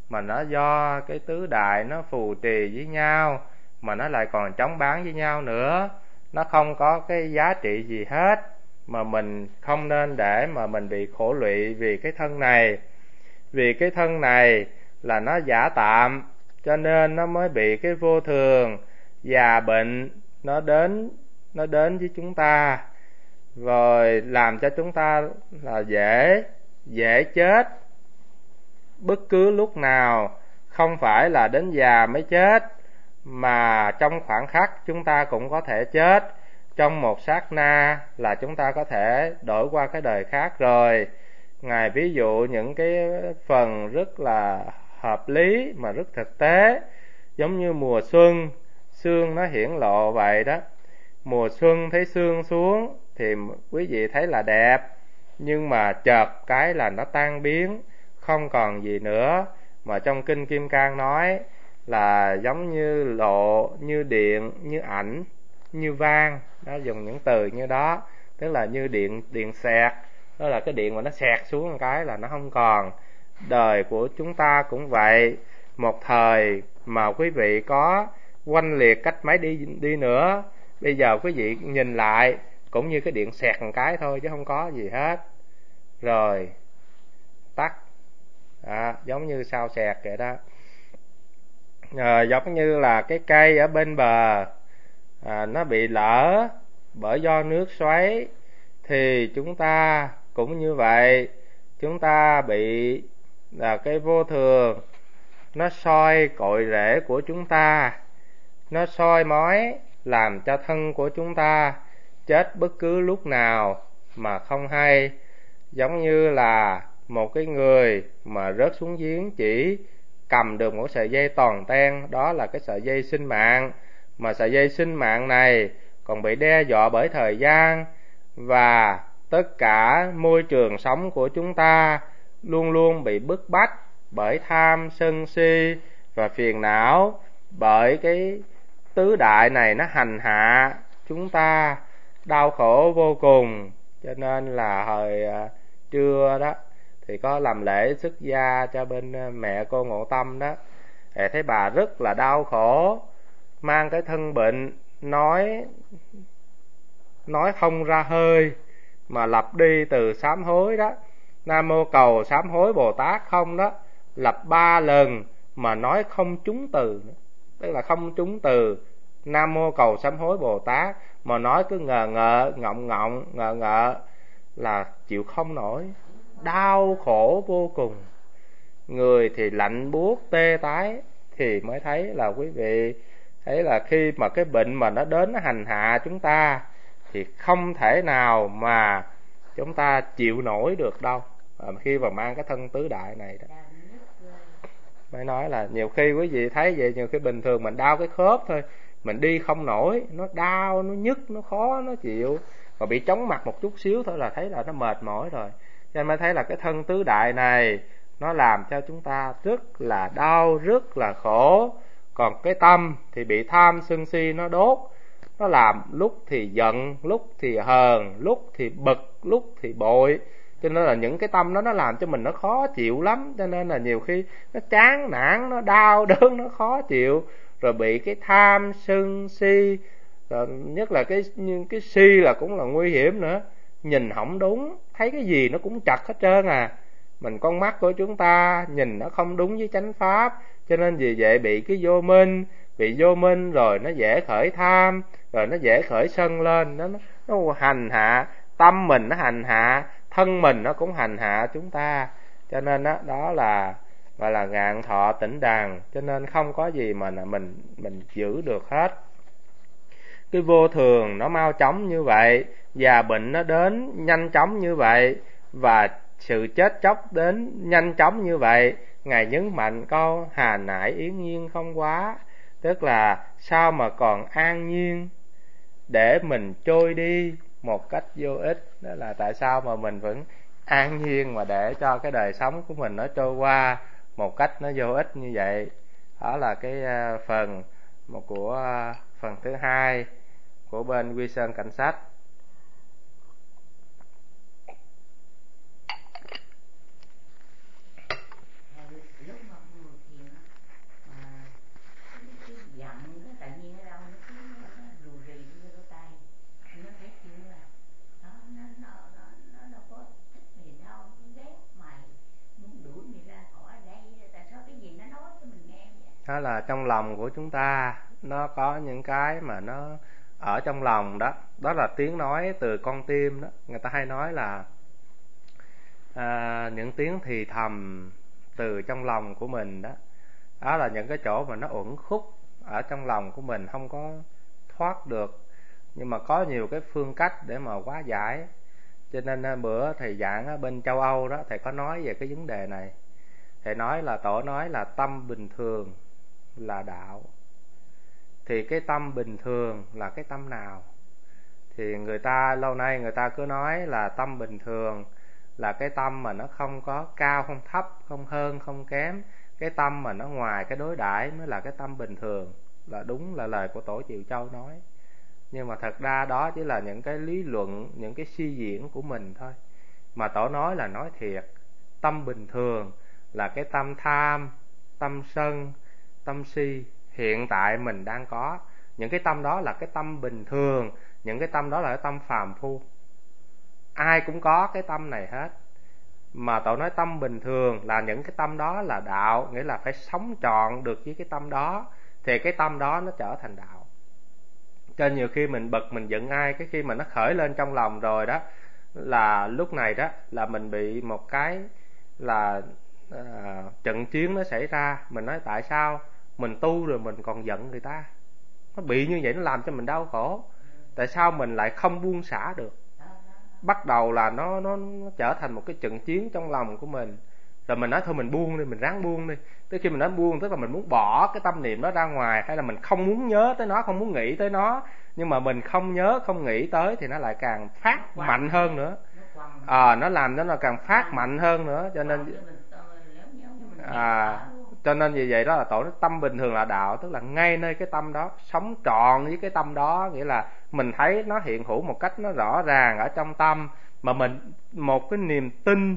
mà nó do cái tứ đại nó phù trì với nhau, mà nó lại còn chống bán với nhau nữa, nó không có cái giá trị gì hết, mà mình không nên để mà mình bị khổ lụy vì cái thân này. Vì cái thân này là nó giả tạm, cho nên nó mới bị cái vô thường, già bệnh nó đến với chúng ta, rồi làm cho chúng ta là dễ chết bất cứ lúc nào. Không phải là đến già mới chết, mà trong khoảng khắc chúng ta cũng có thể chết. Trong một sát na là chúng ta có thể đổi qua cái đời khác rồi. Ngài ví dụ những cái phần rất là hợp lý mà rất thực tế, giống như mùa xuân, sương nó hiển lộ vậy đó. Mùa xuân thấy sương xuống thì quý vị thấy là đẹp, nhưng mà chợt cái là nó tan biến, không còn gì nữa. Mà trong Kinh Kim Cang nói là giống như lộ, như điện, như ảnh, như vang. Nó dùng những từ như đó, tức là như điện xẹt. Đó là cái điện mà nó xẹt xuống một cái là nó không còn. Đời của chúng ta cũng vậy. Một thời mà quý vị có oanh liệt cách mấy đi nữa, bây giờ quý vị nhìn lại cũng như cái điện xẹt một cái thôi, chứ không có gì hết. Rồi tắt, giống như sao xẹt vậy đó. Giống như là cái cây ở bên bờ, nó bị lỡ bởi do nước xoáy, thì chúng ta cũng như vậy. Chúng ta bị là cái vô thường, nó soi cội rễ của chúng ta, nó soi mói làm cho thân của chúng ta chết bất cứ lúc nào mà không hay. Giống như là một cái người mà rớt xuống giếng, chỉ cầm được một sợi dây toàn ten, đó là cái sợi dây sinh mạng. Mà sợi dây sinh mạng này còn bị đe dọa bởi thời gian, và tất cả môi trường sống của chúng ta luôn luôn bị bức bách bởi tham, sân si và phiền não. Bởi cái tứ đại này nó hành hạ chúng ta đau khổ vô cùng. Cho nên là hồi trưa đó thì có làm lễ xuất gia cho bên mẹ cô Ngộ Tâm đó, thì thấy bà rất là đau khổ, mang cái thân bệnh, nói không ra hơi, mà lặp đi từ sám hối đó, Nam Mô Cầu Sám Hối Bồ Tát không đó, lặp 3 lần mà nói không trúng từ nữa. Tức là không trúng từ Nam Mô Cầu Sám Hối Bồ Tát, mà nói cứ ngờ ngợ, ngợ ngợ, là chịu không nổi, đau khổ vô cùng. Người thì lạnh buốt tê tái, thì mới thấy là quý vị thấy là khi mà cái bệnh mà nó đến, nó hành hạ chúng ta, thì không thể nào mà chúng ta chịu nổi được đâu. Khi mà mang cái thân tứ đại này đó, mới nói là nhiều khi quý vị thấy vậy, nhiều khi bình thường mình đau cái khớp thôi, mình đi không nổi, nó đau, nó nhức, nó khó, nó chịu, mà bị chóng mặt một chút xíu thôi là thấy là nó mệt mỏi rồi. Cho nên mới thấy là cái thân tứ đại này nó làm cho chúng ta rất là đau, rất là khổ. Còn cái tâm thì bị tham sân si nó đốt, nó làm lúc thì giận, lúc thì hờn, lúc thì bực, lúc thì bội. Cho nên là những cái tâm đó nó làm cho mình nó khó chịu lắm. Cho nên là nhiều khi nó chán nản, nó đau đớn, nó khó chịu. Rồi bị cái tham sân si, rồi nhất là cái si là cũng là nguy hiểm nữa. Nhìn không đúng, thấy cái gì nó cũng chật hết trơn à. Mình con mắt của chúng ta nhìn nó không đúng với chánh pháp, cho nên vì vậy bị cái vô minh. Bị vô minh rồi nó dễ khởi tham, rồi nó dễ khởi sân lên, nó hành hạ tâm mình, nó hành hạ thân mình, nó cũng hành hạ chúng ta. Cho nên đó là gọi là ngạn thọ tỉnh đàn. Cho nên không có gì mà mình giữ được hết. Cái vô thường nó mau chóng như vậy, già bệnh nó đến nhanh chóng như vậy, và sự chết chóc đến nhanh chóng như vậy. Ngài nhấn mạnh câu hà nại yến nhiên không quá, tức là sao mà còn an nhiên để mình trôi đi một cách vô ích. Đó là tại sao mà mình vẫn an nhiên mà để cho cái đời sống của mình nó trôi qua một cách nó vô ích như vậy. Đó là cái phần của phần thứ hai của bên Quy Sơn Cảnh Sách. nói là trong lòng của chúng ta nó có những cái mà nó ở trong lòng đó, đó là tiếng nói từ con tim đó. Người ta hay nói là những tiếng thì thầm từ trong lòng của mình đó. Đó là những cái chỗ mà nó uẩn khúc ở trong lòng của mình, không có thoát được, nhưng mà có nhiều cái phương cách để mà hóa giải. Cho nên bữa thầy giảng ở bên châu Âu đó, thầy có nói về cái vấn đề này. Thầy nói là tổ nói là tâm bình thường là đạo. Thì cái tâm bình thường là cái tâm nào? Thì người ta lâu nay người ta cứ nói là tâm bình thường là cái tâm mà nó không có cao không thấp, không hơn không kém. Cái tâm mà nó ngoài cái đối đãi mới là cái tâm bình thường. Là đúng là lời của Tổ Triệu Châu nói. Nhưng mà thật ra đó chỉ là những cái lý luận, những cái suy diễn của mình thôi. Mà Tổ nói là nói thiệt. Tâm bình thường là cái tâm tham, tâm sân, tâm si hiện tại mình đang có. Những cái tâm đó là cái tâm bình thường. Những cái tâm đó là cái tâm phàm phu. Ai cũng có cái tâm này hết. Mà Tổ nói tâm bình thường là những cái tâm đó là đạo. Nghĩa là phải sống trọn được với cái tâm đó, thì cái tâm đó nó trở thành đạo. Cho nhiều khi mình bực mình giận ai, cái khi mà nó khởi lên trong lòng rồi đó, là lúc này đó là mình bị một cái là trận chiến nó xảy ra. Mình nói tại sao mình tu rồi mình còn giận người ta? Nó bị như vậy, nó làm cho mình đau khổ. Tại sao mình lại không buông xả được? Bắt đầu là nó trở thành một cái trận chiến trong lòng của mình. Rồi mình nói thôi mình buông đi, mình ráng buông đi. Tới khi mình nói buông tức là mình muốn bỏ cái tâm niệm đó ra ngoài, hay là mình không muốn nhớ tới nó, không muốn nghĩ tới nó. Nhưng mà mình không nhớ, không nghĩ tới thì nó lại càng phát mạnh hơn nữa. Nó làm cho nó càng phát mạnh hơn nữa. Cho nên vì vậy đó là Tổ nói tâm bình thường là đạo. Tức là ngay nơi cái tâm đó, sống trọn với cái tâm đó. Nghĩa là mình thấy nó hiện hữu một cách nó rõ ràng ở trong tâm. Mà mình một cái niềm tin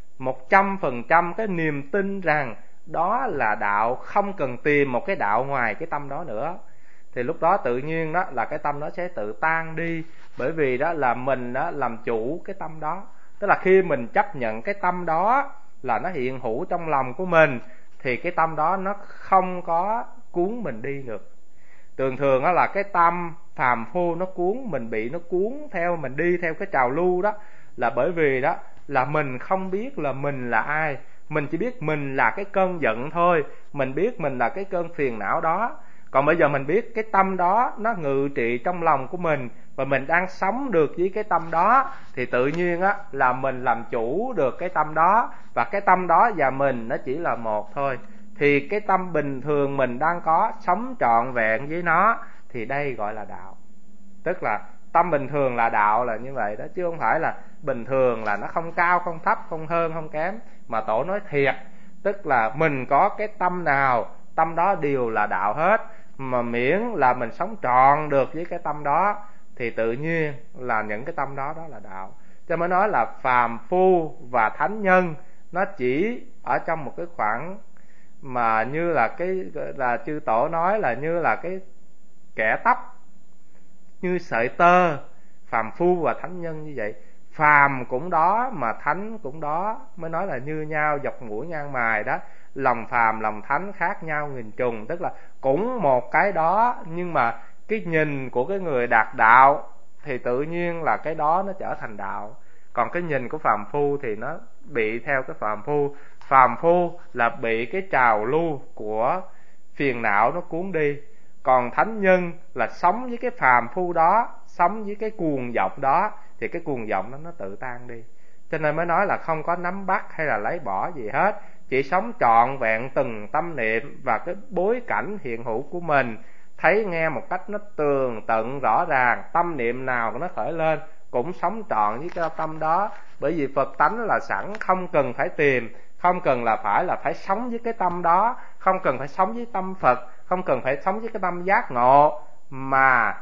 100% cái niềm tin rằng đó là đạo, không cần tìm một cái đạo ngoài cái tâm đó nữa. Thì lúc đó tự nhiên đó là cái tâm đó sẽ tự tan đi. Bởi vì đó là mình đó làm chủ cái tâm đó. Tức là khi mình chấp nhận cái tâm đó là nó hiện hữu trong lòng của mình, thì cái tâm đó nó không có cuốn mình đi được. Thường đó là cái tâm phàm phu nó cuốn mình, bị nó cuốn theo mình đi theo cái trào lưu đó, là bởi vì đó là mình không biết là mình là ai. Mình chỉ biết mình là cái cơn giận thôi, mình biết mình là cái cơn phiền não đó. Còn bây giờ mình biết cái tâm đó nó ngự trị trong lòng của mình, và mình đang sống được với cái tâm đó, thì tự nhiên á là mình làm chủ được cái tâm đó. Và cái tâm đó và mình nó chỉ là một thôi. Thì cái tâm bình thường mình đang có, sống trọn vẹn với nó, thì đây gọi là đạo. Tức là tâm bình thường là đạo là như vậy đó, chứ không phải là bình thường là nó không cao không thấp, không hơn không kém. Mà Tổ nói thiệt, tức là mình có cái tâm nào, tâm đó đều là đạo hết. Mà miễn là mình sống trọn được với cái tâm đó, thì tự nhiên là những cái tâm đó đó là đạo. Cho mới nói là phàm phu và thánh nhân nó chỉ ở trong một cái khoảng mà như là cái là chư Tổ nói là như là cái kẽ tóc, như sợi tơ. Phàm phu và thánh nhân như vậy, phàm cũng đó mà thánh cũng đó. Mới nói là như nhau dọc mũi ngang mài đó. Lòng phàm lòng thánh khác nhau nghìn trùng. Tức là cũng một cái đó, nhưng mà cái nhìn của cái người đạt đạo thì tự nhiên là cái đó nó trở thành đạo. Còn cái nhìn của phàm phu thì nó bị theo cái phàm phu. Phàm phu là bị cái trào lưu của phiền não nó cuốn đi. Còn thánh nhân là sống với cái phàm phu đó, sống với cái cuồng vọng đó, thì cái cuồng vọng đó nó tự tan đi. Cho nên mới nói là không có nắm bắt hay là lấy bỏ gì hết, chỉ sống trọn vẹn từng tâm niệm và cái bối cảnh hiện hữu của mình, thấy nghe một cách nó tường tận rõ ràng. Tâm niệm nào nó khởi lên cũng sống trọn với cái tâm đó. Bởi vì Phật tánh là sẵn, không cần phải tìm, không cần là phải sống với cái tâm đó, không cần phải sống với tâm Phật, không cần phải sống với cái tâm giác ngộ. Mà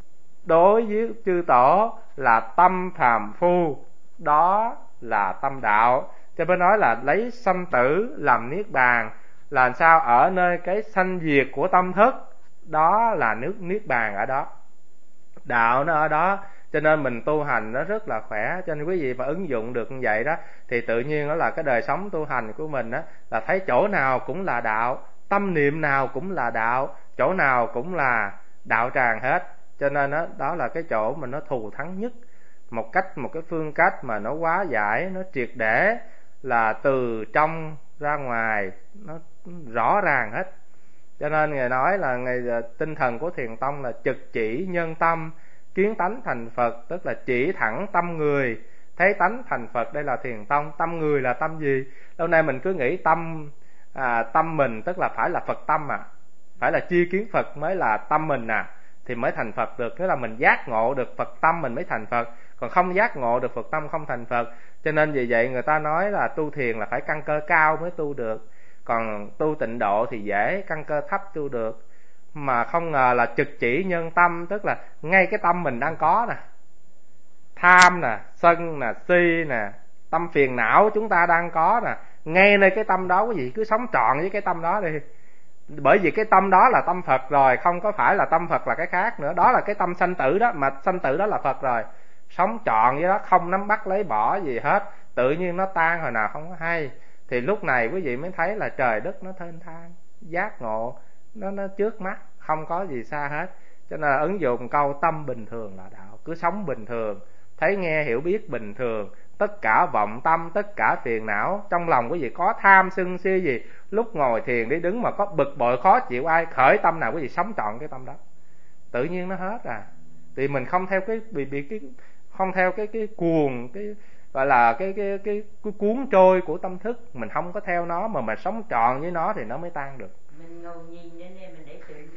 đối với chư Tổ là tâm phàm phu, đó là tâm đạo. Cho nên nói là lấy sanh tử làm niết bàn. Là sao? Ở nơi cái sanh diệt của tâm thức, đó là nước niết bàn ở đó, đạo nó ở đó. Cho nên mình tu hành nó rất là khỏe. Cho nên quý vị mà ứng dụng được như vậy đó, thì tự nhiên đó là cái đời sống tu hành của mình đó, là thấy chỗ nào cũng là đạo. tâm niệm nào cũng là đạo, chỗ nào cũng là đạo tràng hết. Cho nên đó là cái chỗ mà nó thù thắng nhất, một cái phương cách mà nó hóa giải, nó triệt để, là từ trong ra ngoài, nó rõ ràng hết. Cho nên Ngài nói là tinh thần của Thiền Tông là trực chỉ nhân tâm, kiến tánh thành Phật, tức là chỉ thẳng tâm người, thấy tánh thành Phật. Đây là Thiền Tông. Tâm người là tâm gì? Lâu nay mình cứ nghĩ tâm mình tức là phải là Phật tâm phải là chi kiến Phật mới là tâm mình thì mới thành Phật được. Tức là mình giác ngộ được Phật tâm mình mới thành Phật, còn không giác ngộ được Phật tâm không thành Phật. Cho nên vì vậy người ta nói là tu thiền là phải căn cơ cao mới tu được, còn tu tịnh độ thì dễ, căn cơ thấp tu được. Mà không ngờ là trực chỉ nhân tâm, tức là ngay cái tâm mình đang có nè, tham nè, sân nè, si nè, tâm phiền não chúng ta đang có nè, ngay nơi cái tâm đó quý vị cứ sống trọn với cái tâm đó đi. Bởi vì cái tâm đó là tâm Phật rồi, không có phải là tâm Phật là cái khác nữa. Đó là cái tâm sanh tử đó, mà sanh tử đó là Phật rồi. Sống trọn với đó, không nắm bắt lấy bỏ gì hết, tự nhiên nó tan hồi nào không có hay. Thì lúc này quý vị mới thấy là trời đất nó thênh thang, giác ngộ nó trước mắt, không có gì xa hết. Cho nên là ứng dụng câu tâm bình thường là đạo. Cứ sống bình thường, thấy nghe hiểu biết bình thường, tất cả vọng tâm, tất cả phiền não trong lòng quý vị có tham sân si gì, lúc ngồi thiền đi đứng mà có bực bội khó chịu ai khởi tâm nào, quý vị sống trọn cái tâm đó, tự nhiên nó hết Thì mình không theo cái không theo cái cuồng, cái gọi là cái cuốn trôi của tâm thức, mình không có theo nó mà mình sống trọn với nó thì nó mới tan được.
Mình ngồi nhìn lên đây mình để tự nhiên.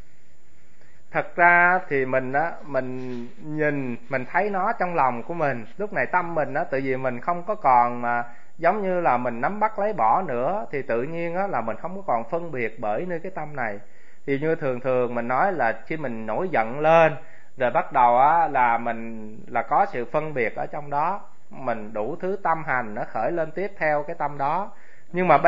Thật ra thì mình nhìn, mình thấy nó trong lòng của mình. Lúc này tâm mình tự vì mình không có còn mà giống như là mình nắm bắt lấy bỏ nữa, thì tự nhiên là mình không có còn phân biệt bởi nơi cái tâm này. Thì như thường mình nói là khi mình nổi giận lên rồi bắt đầu là mình là có sự phân biệt ở trong đó, mình đủ thứ tâm hành nó khởi lên tiếp theo cái tâm đó. Nhưng mà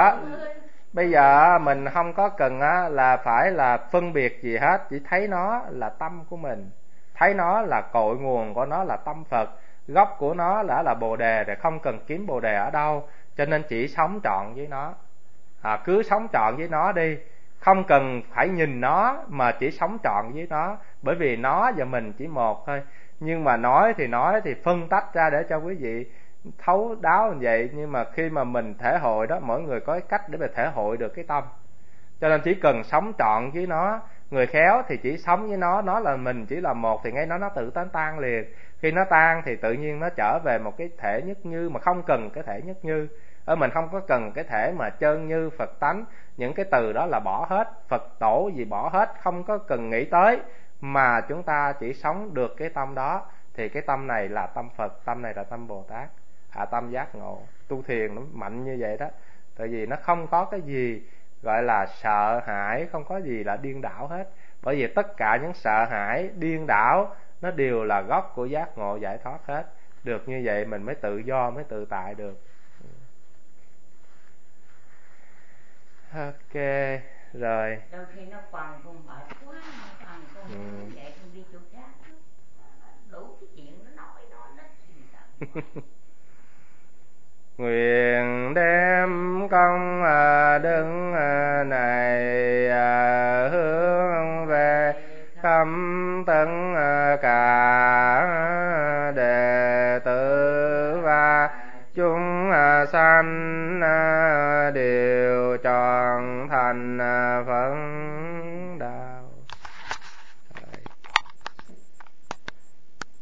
bây giờ mình không có cần là phải là phân biệt gì hết, chỉ thấy nó là tâm của mình, thấy nó là cội nguồn của nó là tâm Phật, gốc của nó là Bồ Đề, rồi không cần kiếm Bồ Đề ở đâu. Cho nên chỉ sống trọn với nó, cứ sống trọn với nó đi, không cần phải nhìn nó mà chỉ sống trọn với nó. Bởi vì nó và mình chỉ một thôi, nhưng mà nói thì phân tách ra để cho quý vị thấu đáo như vậy. Nhưng mà khi mà mình thể hội đó, mỗi người có cái cách để mà thể hội được cái tâm. Cho nên chỉ cần sống trọn với nó. Người khéo thì chỉ sống với nó là mình chỉ là một, thì ngay nó tự tan liền. Khi nó tan thì tự nhiên nó trở về một cái thể nhất như, mà không cần cái thể nhất như. Mình không có cần cái thể mà chân như Phật tánh, những cái từ đó là bỏ hết, Phật tổ gì bỏ hết, không có cần nghĩ tới, mà chúng ta chỉ sống được cái tâm đó. Thì cái tâm này là tâm Phật, tâm này là tâm Bồ Tát, tâm giác ngộ. Tu thiền nó mạnh như vậy đó. Tại vì nó không có cái gì gọi là sợ hãi, không có gì là điên đảo hết. Bởi vì tất cả những sợ hãi, điên đảo nó đều là gốc của giác ngộ giải thoát hết. Được như vậy mình mới tự do, mới tự tại được. Ok, rồi.
Đôi khi nó quằn con mệt quá, quằn con vậy con đi chỗ khác. Đủ cái chuyện nó nói nó
Nguyện đem công đức này hướng về khắp tất cả đệ tử và chúng sanh đều trọn thành